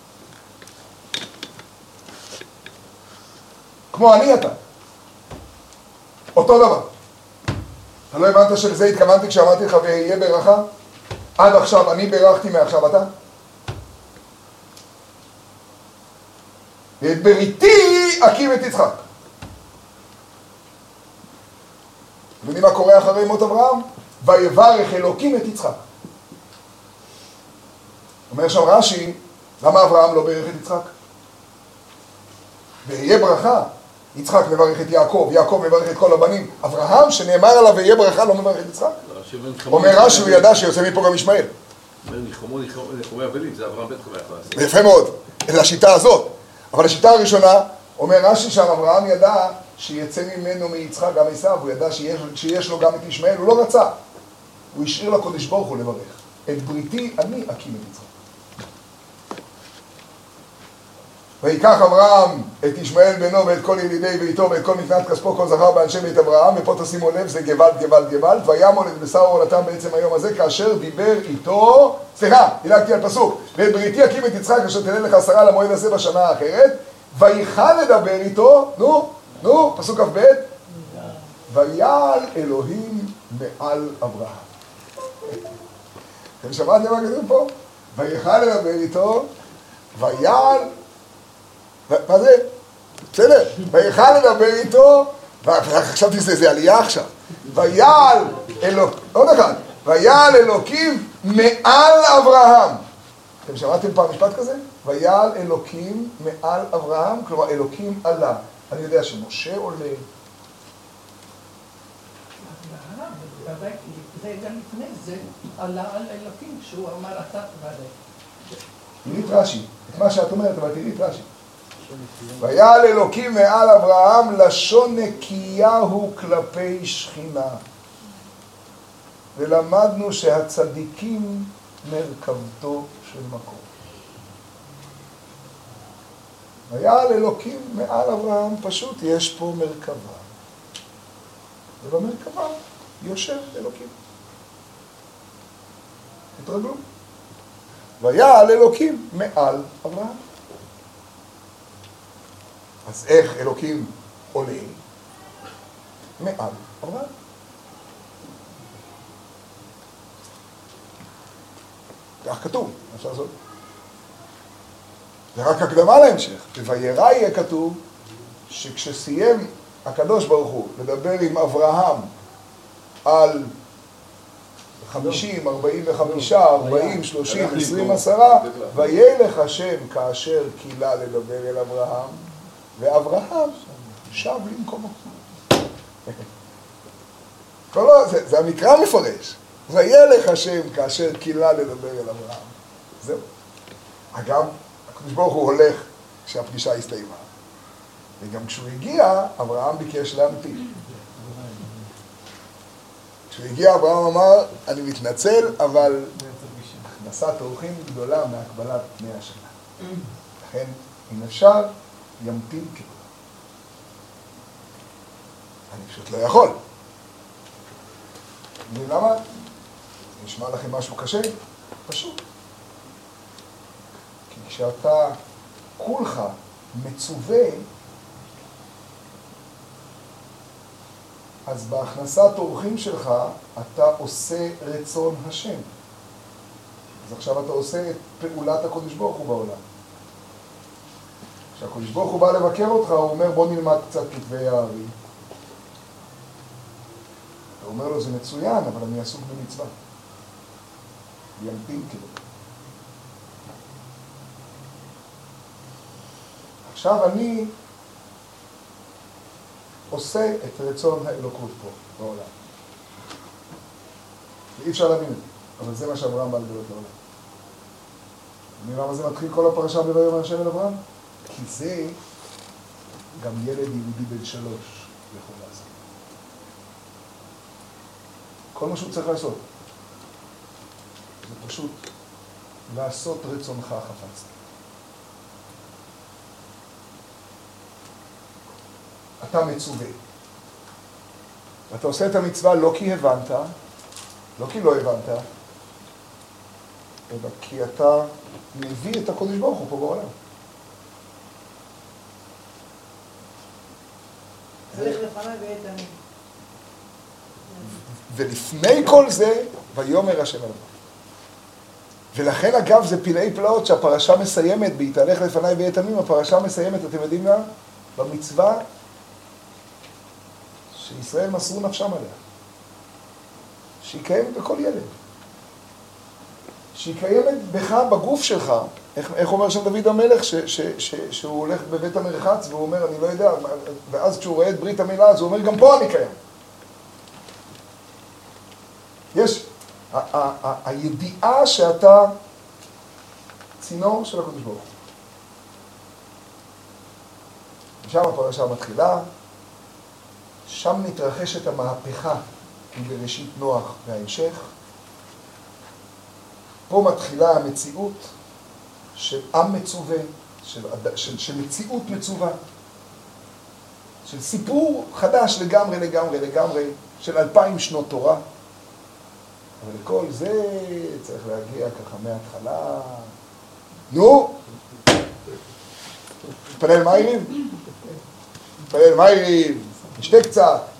כמו אני אתה. אותו דבר. אתה לא הבנת שלזה התכוונתי כשאמרתי לך ויהיה ברכה? עד עכשיו אני ברכתי, מעכשיו אתה? ואת בריתי אקים את יצחק. אתם יודעים מה קורה אחרי מות אברהם? ויברך אלוקים את יצחק. אומר שם רש"י, למה אברהם לא ברך את יצחק? ויהיה ברכה. יצחק מברך את יעקב, יעקב מברך את כל הבנים. אברהם שנאמר עליו ויהיה ברכה לא מברך את יצחק? אומר רש"י, הוא ידע שיוצא מפה גם ישמעאל. אומר ניחמו ניחומי אבלים, זה אברהם בית קומי יכול. יפה מאוד, לשיטה הזאת. אבל השיטה הראשונה, אומר רש"י שם, אברהם ידע שיצא ממנו מיצחק גם עשיו, הוא ידע שיש, שיש לו גם את ישמעאל, הוא לא רצה. הוא השאיר לקודש ברוך הוא לברך. את בריתי אני אקים את יצחק. ויקח אברהם את ישמעאל בנו ואת כל ילידי ביתו ואת כל מקנת כספו כל זכר באנשי בית אברהם, ופה תשימו לב, זה גוואלד גוואלד גוואלד, וימול את בשר עולתם בעצם היום הזה, כאשר דיבר איתו, סליחה, דילגתי על פסוק, ואת בריתי אקים את יצחק אשר תלך לך שרה למועד הזה בשנה האחרת, ויכל לדבר איתו, נו, נו, פסוק כ"ב, ויעל אלוהים מעל אברהם. אתם שמעתם מה כתוב פה? ויכל לדבר איתו, ויעל, מה זה? בסדר, ויכל לדבר איתו, וחשבתי שזה עלייה עכשיו, ויעל אלוקים, עוד אחד, ויעל אלוקים מעל אברהם. אתם שמעתם פעם משפט כזה? ויעל אלוקים מעל אברהם, כלומר אלוקים עלה. אני יודע שמשה עולה. זה גם לפני זה עלה על אלוקים כשהוא אמר אתה תברך. תראי את רש"י, את מה שאת אומרת, אבל תראי את רש"י. ויעל אלוקים מעל אברהם לשון נקייה הוא כלפי שכינה. ולמדנו שהצדיקים מרכבתו של מקום. ויעל אלוקים מעל אברהם, פשוט יש פה מרכבה. ובמרכבה יושב אלוקים. התרגלו. ויעל אלוקים מעל אברהם. אז איך אלוקים עולה? מעל אברהם. כך כתוב, אפשר לעשות. זה רק הקדמה להמשך. בוירא יהיה כתוב שכשסיים הקדוש ברוך הוא לדבר עם אברהם על חמישים, ארבעים וחמישה, ארבעים, שלושים, עשרים, עשרה, וילך השם כאשר קילה לדבר אל אברהם, ואברהם שב למקומו. זה, זה המקרא מפרש. וילך השם כאשר קילה לדבר אל אברהם. זהו. אגב, הקדוש ברוך הוא הולך כשהפגישה הסתיימה. וגם כשהוא הגיע, אברהם ביקש להמתין. כשהוא הגיע, אברהם אמר, אני מתנצל, אבל הכנסת אורחים גדולה מהקבלת פני השנה. לכן, אם אפשר, ימתין ככה. אני פשוט לא יכול. למה? נשמע לכם משהו קשה? פשוט. כשאתה כולך מצווה, אז בהכנסת אורחים שלך אתה עושה רצון השם. אז עכשיו אתה עושה את פעולת הקודש ברוך הוא בעולם. כשהקודש ברוך הוא בא לבקר אותך, הוא אומר בוא נלמד קצת כתבי הארי. אתה אומר לו זה מצוין, אבל אני עסוק במצווה. ימתין כאילו. עכשיו אני עושה את רצון האלוקות פה, בעולם. ואי אפשר להבין את זה, אבל זה מה שאברהם בא לגלות לעולם. למה זה מתחיל כל הפרשה ב"ויאמר השם אל אברהם"? כי זה גם ילד יהודי בן שלוש יכול לעשות. כל מה שהוא צריך לעשות, זה פשוט לעשות רצונך חפצת. אתה מצווה. אתה עושה את המצווה לא כי הבנת, לא כי לא הבנת, אלא כי אתה מביא את הקודש ברוך הוא פה בעולם. צריך לפניי ואת אני. ולפני כל זה, ויאמר השם אל אברהם. ולכן אגב זה פלאי פלאות שהפרשה מסיימת, בהתהלך לפניי ואת עמים, הפרשה מסיימת, אתם יודעים מה? במצווה שישראל מסרו נפשם עליה. שהיא קיימת בכל ילד. שהיא קיימת בך, בגוף שלך. איך, איך אומר שם דוד המלך, ש, ש, ש, שהוא הולך בבית המרחץ והוא אומר, אני לא יודע, ואז כשהוא רואה את ברית המילה, אז הוא אומר, גם פה אני קיים. יש, ה, ה, ה, הידיעה שאתה צינור של הקדוש ברוך הוא. ושם הפרשה מתחילה, שם מתרחשת המהפכה בראשית נוח וההמשך. פה מתחילה המציאות של עם מצווה, של, של, של מציאות מצווה, של סיפור חדש לגמרי, לגמרי, לגמרי, של אלפיים שנות תורה. אבל לכל זה צריך להגיע ככה מההתחלה. נו! תפלל מיירים? תפלל מיירים, נשתה קצת.